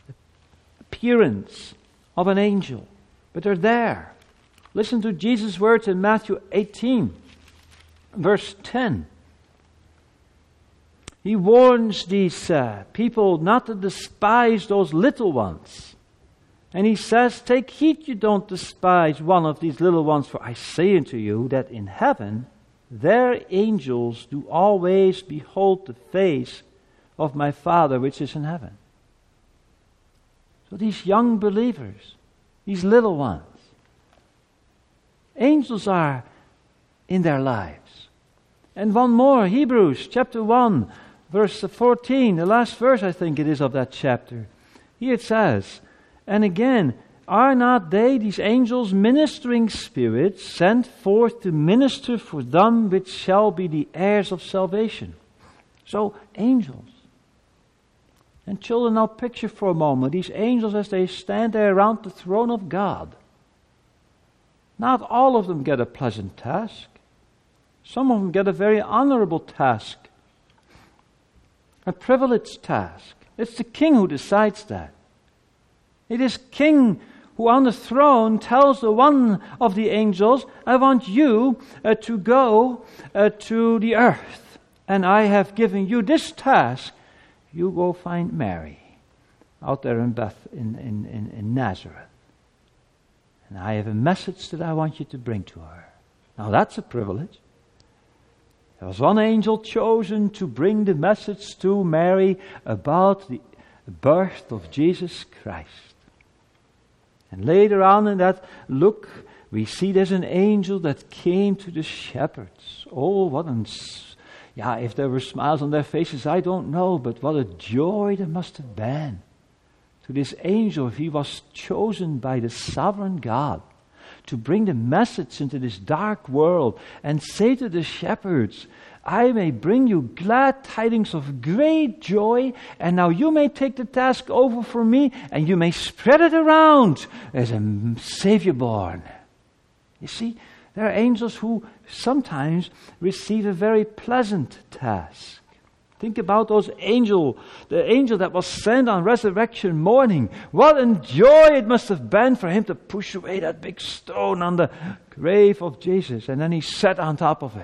appearance of an angel. But they're there. Listen to Jesus' words in Matthew eighteen. Verse ten. He warns these uh, people not to despise those little ones. And he says, Take heed you don't despise one of these little ones, for I say unto you that in heaven their angels do always behold the face of my Father which is in heaven. So these young believers, these little ones. Angels are in their lives. And one more, Hebrews chapter one, verse fourteen, the last verse I think it is of that chapter. Here it says, and again, are not they, these angels, ministering spirits, sent forth to minister for them which shall be the heirs of salvation? So, angels. And children, now picture for a moment these angels as they stand there around the throne of God. Not all of them get a pleasant task. Some of them get a very honorable task. A privileged task. It's the king who decides that. It is king who on the throne tells the one of the angels, I want you uh, to go uh, to the earth. And I have given you this task. You go find Mary out there in Beth, in, in, in, in Nazareth. And I have a message that I want you to bring to her. Now that's a privilege. There was one angel chosen to bring the message to Mary about the birth of Jesus Christ. And later on in that look, we see there's an angel that came to the shepherds. Oh, what an... Yeah, if there were smiles on their faces, I don't know, but what a joy there must have been to this angel if he was chosen by the sovereign God to bring the message into this dark world and say to the shepherds, I may bring you glad tidings of great joy, and now you may take the task over for me, and you may spread it around. There's a Savior born. You see, there are angels who sometimes receive a very pleasant task. Think about those angel, the angel that was sent on resurrection morning. What a joy it must have been for him to push away that big stone on the grave of Jesus, and then he sat on top of it.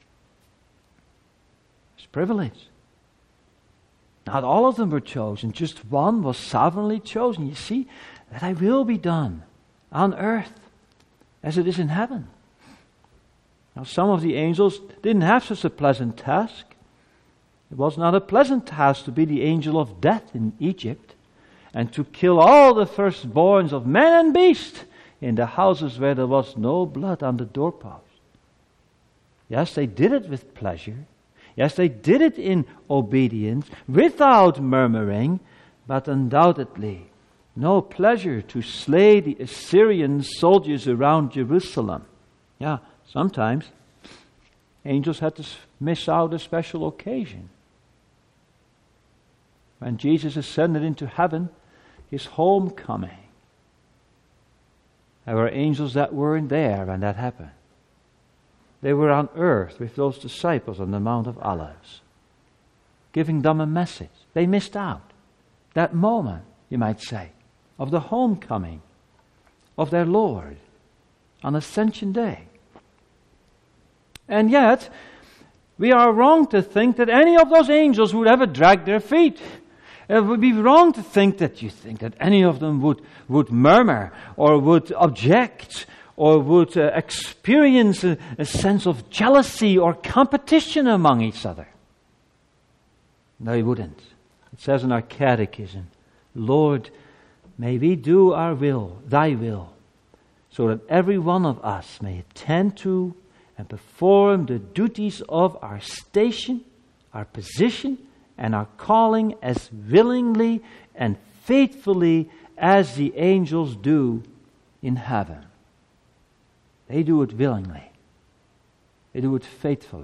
It's privilege. Not all of them were chosen, just one was sovereignly chosen. You see, that I will be done on earth as it is in heaven. Now, some of the angels didn't have such a pleasant task. It was not a pleasant task to be the angel of death in Egypt and to kill all the firstborns of man and beast in the houses where there was no blood on the doorpost. Yes, they did it with pleasure. Yes, they did it in obedience, without murmuring, but undoubtedly no pleasure to slay the Assyrian soldiers around Jerusalem. Yeah, sometimes angels had to miss out a special occasion. When Jesus ascended into heaven, his homecoming, there were angels that weren't there when that happened. They were on earth with those disciples on the Mount of Olives, giving them a message. They missed out that moment, you might say, of the homecoming of their Lord on Ascension Day. And yet, we are wrong to think that any of those angels would ever drag their feet. It would be wrong to think that you think that any of them would, would murmur or would object or would uh, experience a, a sense of jealousy or competition among each other. No, he wouldn't. It says in our catechism, Lord, may we do our will, thy will, so that every one of us may attend to and perform the duties of our station, our position, and our calling as willingly and faithfully as the angels do in heaven. They do it willingly. They do it faithfully.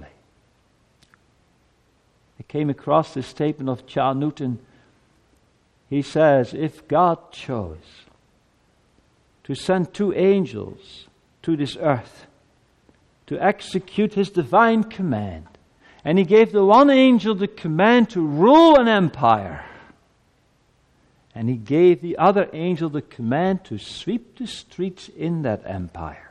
I came across this statement of John Newton. He says, if God chose to send two angels to this earth to execute his divine command, and he gave the one angel the command to rule an empire, and he gave the other angel the command to sweep the streets in that empire,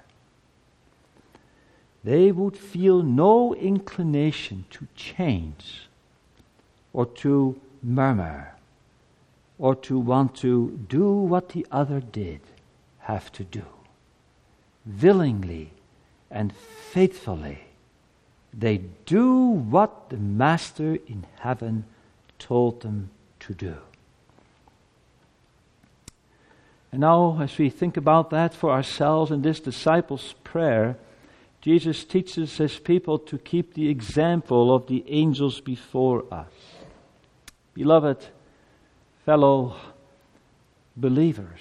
they would feel no inclination to change or to murmur or to want to do what the other did have to do. Willingly and faithfully, they do what the Master in heaven told them to do. And now, as we think about that for ourselves in this disciples' prayer, Jesus teaches his people to keep the example of the angels before us. Beloved fellow believers,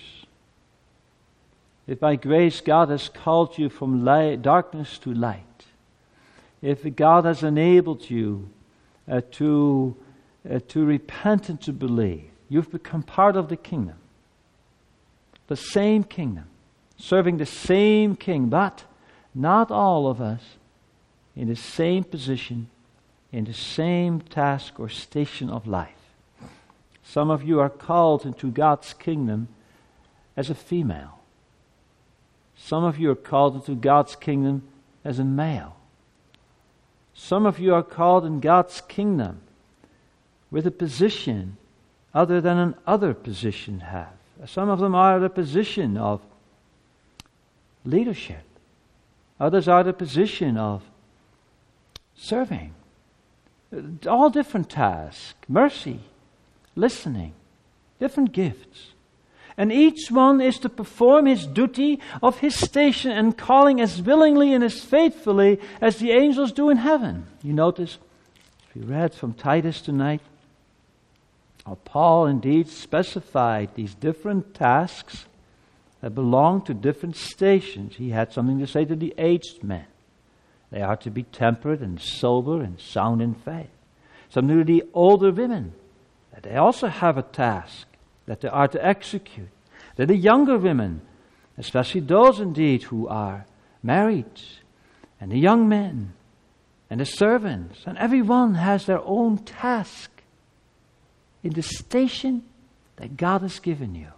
if by grace God has called you from light, darkness to light, if God has enabled you uh, to, uh, to repent and to believe, you've become part of the kingdom. The same kingdom, serving the same king, but not all of us in the same position, in the same task or station of life. Some of you are called into God's kingdom as a female. Some of you are called into God's kingdom as a male. Some of you are called in God's kingdom with a position other than an other position have. Some of them are the position of leadership. Others are the position of serving. All different tasks. Mercy, listening, different gifts. And each one is to perform his duty of his station and calling as willingly and as faithfully as the angels do in heaven. You notice, as we read from Titus tonight, how Paul indeed specified these different tasks that belong to different stations. He had something to say to the aged men. They are to be temperate and sober and sound in faith. Something to the older women, that they also have a task that they are to execute. That the younger women, especially those indeed who are married, and the young men, and the servants, and everyone has their own task in the station that God has given you.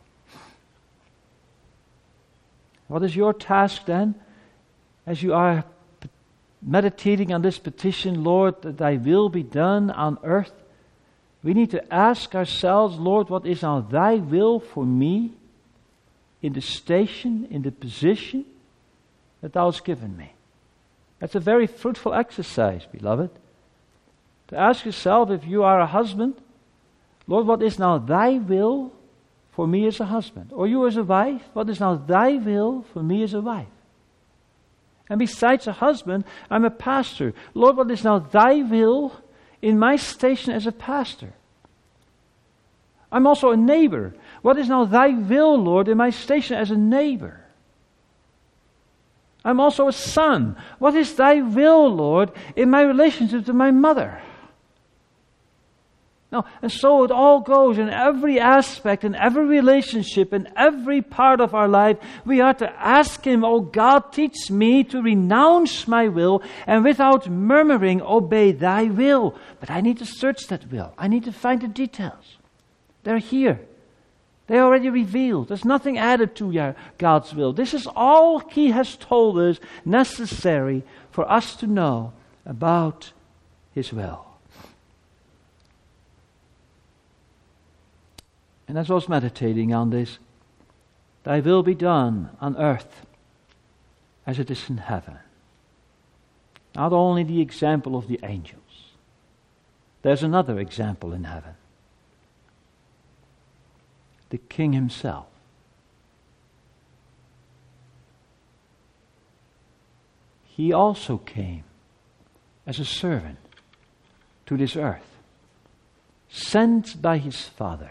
What is your task then, as you are meditating on this petition, Lord, that thy will be done on earth? We need to ask ourselves, Lord, what is now thy will for me in the station, in the position that thou hast given me? That's a very fruitful exercise, beloved. To ask yourself, if you are a husband, Lord, what is now thy will for me as a husband? Or you as a wife, what is now thy will for me as a wife? And besides a husband, I'm a pastor. Lord, what is now thy will in my station as a pastor? I'm also a neighbor. What is now thy will, Lord, in my station as a neighbor? I'm also a son. What is thy will, Lord, in my relationship to my mother? No, and so it all goes in every aspect, in every relationship, in every part of our life. We are to ask Him, oh God, teach me to renounce my will and without murmuring obey thy will. But I need to search that will. I need to find the details. They're here. They're already revealed. There's nothing added to God's will. This is all He has told us necessary for us to know about His will. And as I was meditating on this, thy will be done on earth as it is in heaven. Not only the example of the angels. There's another example in heaven. The King himself. He also came as a servant to this earth, sent by his Father.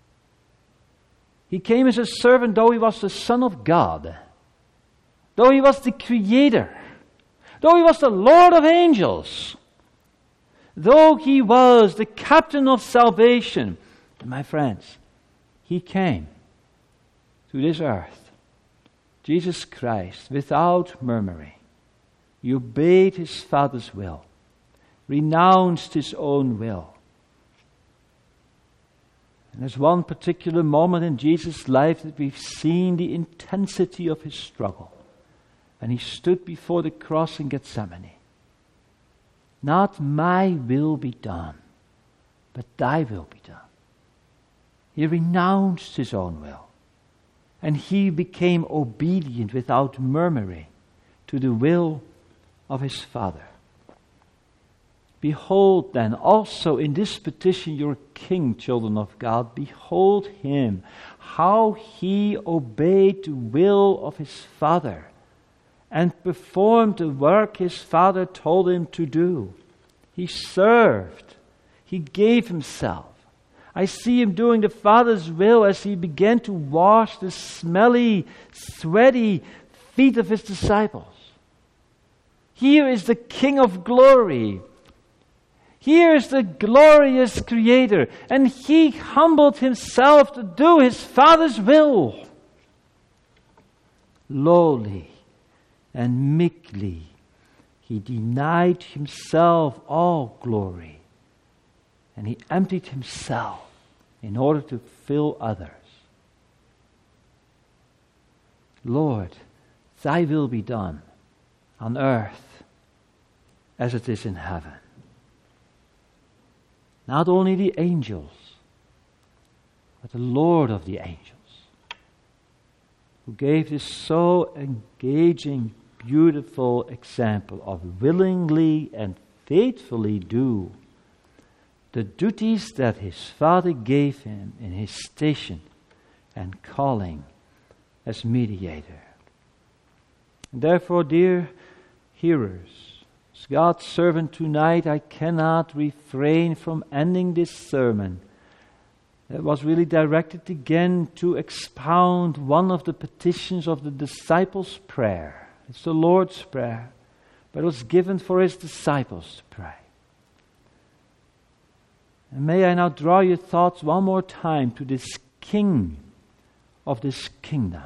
He came as a servant, though he was the Son of God, though he was the Creator, though he was the Lord of angels, though he was the captain of salvation. And my friends, He came to this earth, Jesus Christ, without murmuring. He obeyed his Father's will, renounced his own will. And there's one particular moment in Jesus' life that we've seen the intensity of his struggle. And he stood before the cross in Gethsemane. Not my will be done, but thy will be done. He renounced his own will. And he became obedient without murmuring to the will of his Father. Behold then also in this petition your King, children of God. Behold him, how he obeyed the will of his Father and performed the work his Father told him to do. He served. He gave himself. I see him doing the Father's will as he began to wash the smelly, sweaty feet of his disciples. Here is the King of glory. Here is the glorious Creator, and he humbled himself to do his Father's will. Lowly and meekly, he denied himself all glory, and he emptied himself in order to fill others. Lord, thy will be done on earth as it is in heaven. Not only the angels, but the Lord of the angels, who gave this so engaging, beautiful example of willingly and faithfully do the duties that his Father gave him in his station and calling as mediator. And therefore, dear hearers, as God's servant tonight, I cannot refrain from ending this sermon that was really directed again to expound one of the petitions of the disciples' prayer. It's the Lord's Prayer, but it was given for his disciples to pray. And may I now draw your thoughts one more time to this King of this kingdom.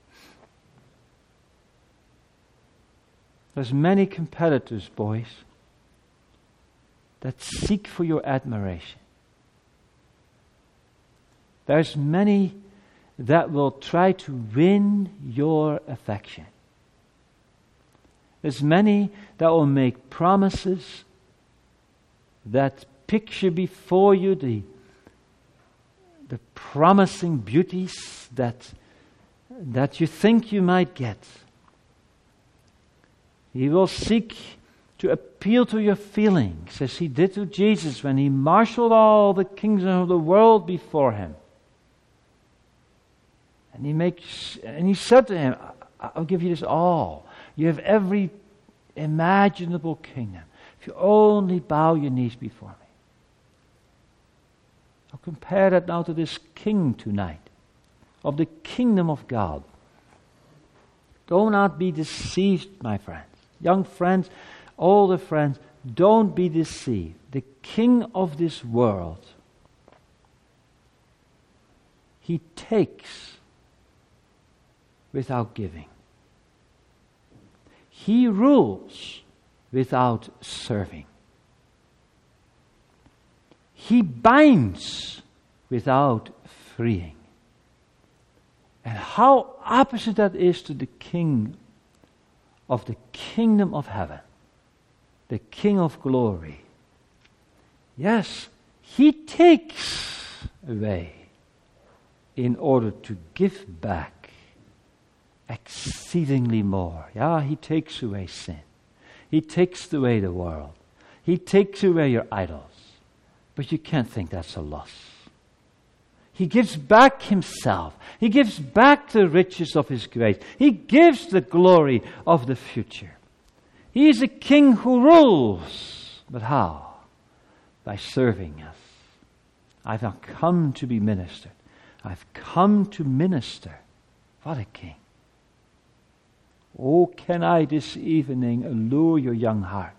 There's many competitors, boys, that seek for your admiration. There's many that will try to win your affection. There's many that will make promises that picture before you the, the promising beauties that, that you think you might get. He will seek to appeal to your feelings, as he did to Jesus when he marshaled all the kingdoms of the world before him. And he makes, and he said to him, I'll give you this all. You have every imaginable kingdom. If you only bow your knees before me. I'll compare that now to this king tonight, of the kingdom of God. Do not be deceived, my friends. Young friends, older friends, don't be deceived. The king of this world, he takes without giving. He rules without serving. He binds without freeing. And how opposite that is to the king of the kingdom of heaven, the King of glory. Yes, he takes away in order to give back exceedingly more. Yeah, he takes away sin. He takes away the world. He takes away your idols. But you can't think that's a loss. He gives back himself. He gives back the riches of his grace. He gives the glory of the future. He is a king who rules. But how? By serving us. I've not come to be ministered. I've come to minister. What a king. Oh, can I this evening allure your young heart?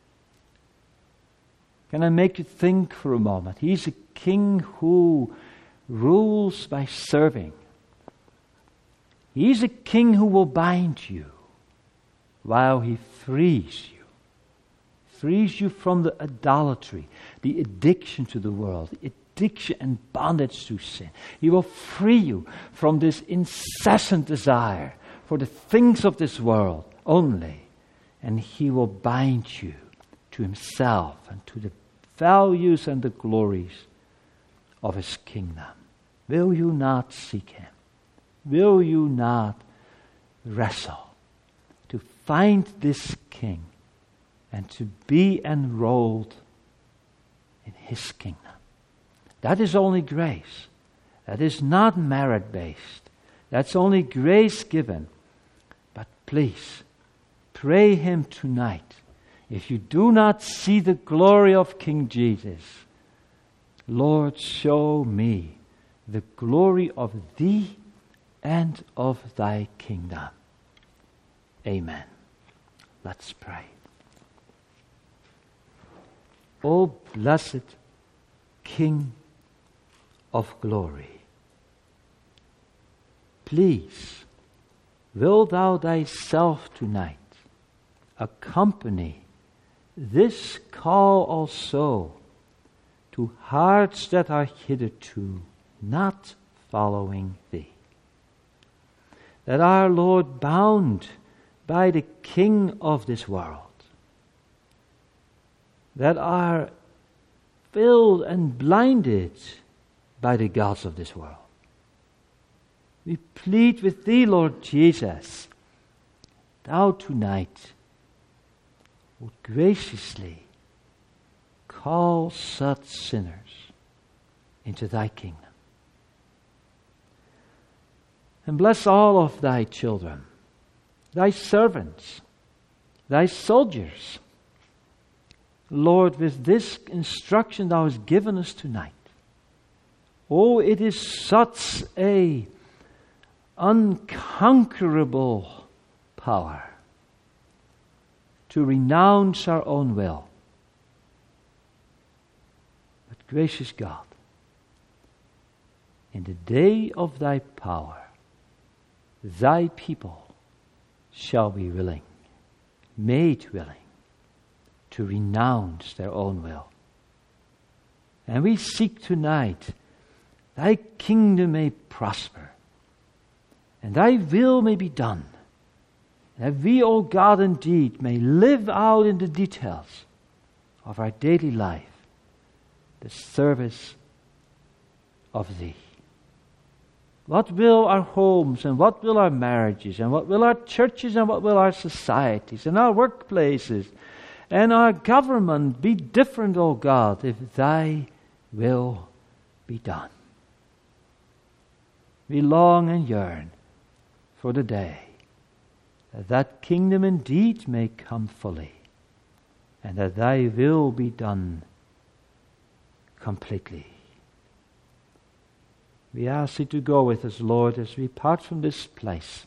Can I make you think for a moment? He's a king who rules by serving. He's a king who will bind you while he frees you. Frees you from the idolatry, the addiction to the world, the addiction and bondage to sin. He will free you from this incessant desire for the things of this world only. And he will bind you to himself and to the values and the glories of his kingdom. Will you not seek him? Will you not wrestle to find this king and to be enrolled in His kingdom. That is only grace. That is not merit-based. That's only grace given. But please, pray Him tonight. If you do not see the glory of King Jesus, Lord, show me the glory of Thee and of Thy kingdom. Amen. Let's pray. O blessed King of glory, please, will Thou Thyself tonight accompany this call also to hearts that are hitherto not following Thee, that are, Lord, bound by the king of this world, that are filled and blinded by the gods of this world. We plead with Thee, Lord Jesus, Thou tonight would graciously call such sinners into Thy kingdom. And bless all of Thy children, Thy servants, Thy soldiers, Lord, with this instruction Thou hast given us tonight. Oh, it is such a unconquerable power to renounce our own will. But gracious God, in the day of Thy power, Thy people shall be willing, made willing, to renounce their own will. And we seek tonight Thy kingdom may prosper, and Thy will may be done, and that we, O God, indeed may live out in the details of our daily life the service of Thee. What will our homes, and what will our marriages, and what will our churches, and what will our societies, and our workplaces, and our government be different, O God, if Thy will be done? We long and yearn for the day that that kingdom indeed may come fully, and that Thy will be done completely. We ask Thee to go with us, Lord, as we part from this place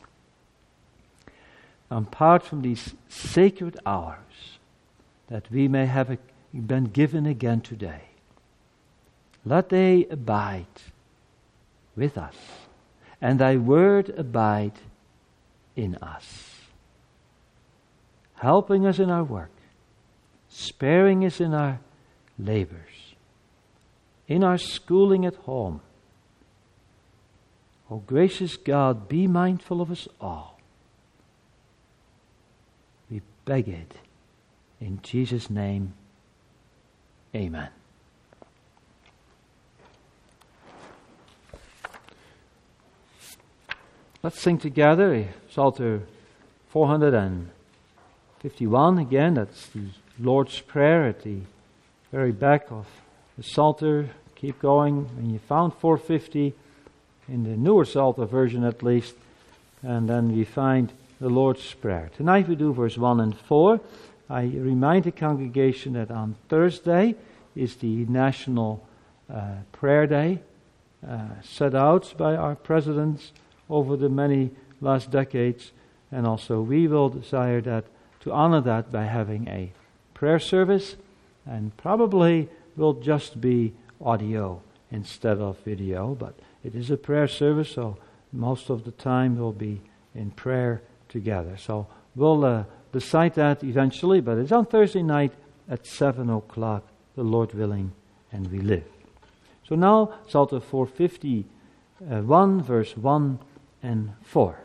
and part from these sacred hours that we may have been given again today. Let they abide with us, and Thy word abide in us, helping us in our work, sparing us in our labors, in our schooling at home. O gracious God, be mindful of us all. We beg it in Jesus' name. Amen. Let's sing together Psalter four hundred fifty-one. Again, that's the Lord's Prayer at the very back of the Psalter. Keep going. When you found four fifty, in the newer Psalter version at least, and then we find the Lord's Prayer. Tonight we do verse one and four. I remind the congregation that on Thursday is the National uh, Prayer Day, uh, set out by our presidents over the many last decades, and also we will desire that to honor that by having a prayer service, and probably will just be audio instead of video, but it is a prayer service, so most of the time we'll be in prayer together. So we'll uh, decide that eventually, but it's on Thursday night at seven o'clock, the Lord willing, and we live. So now, Psalter four fifty-one, verse one and four.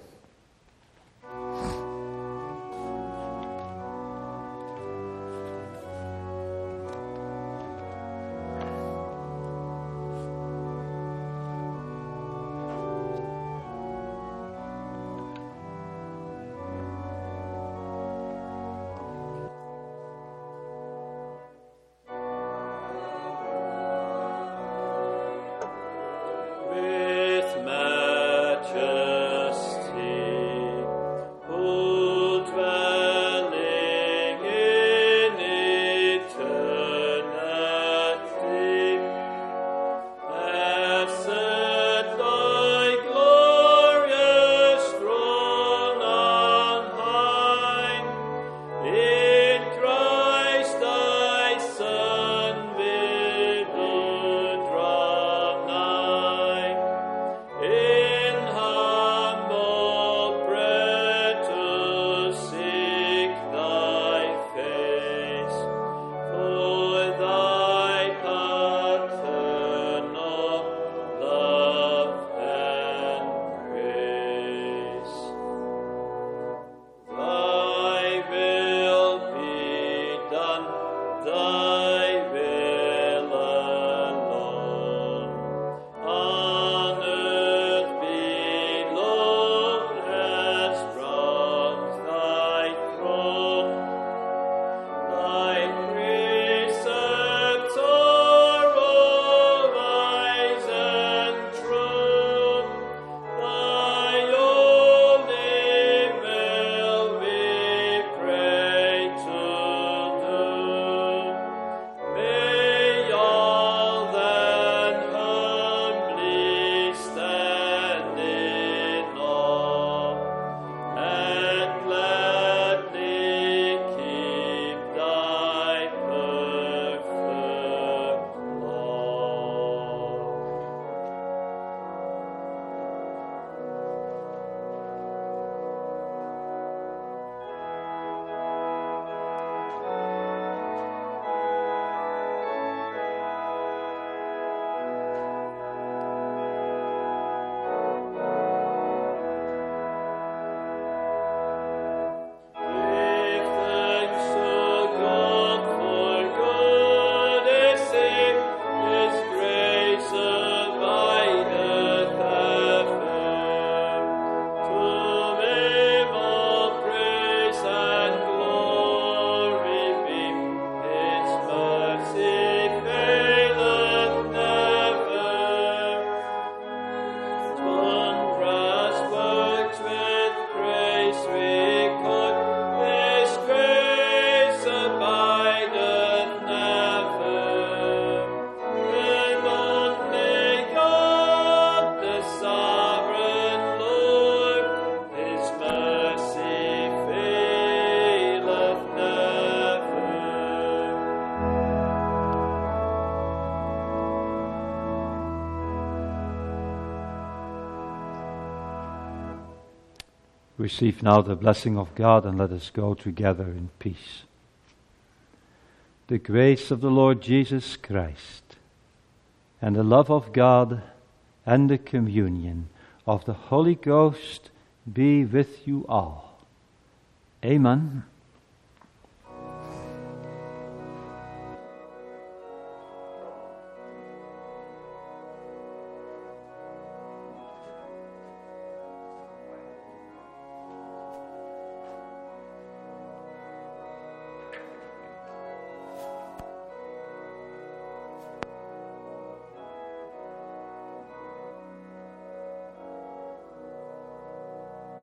Receive now the blessing of God, and let us go together in peace. The grace of the Lord Jesus Christ, and the love of God, and the communion of the Holy Ghost be with you all. Amen.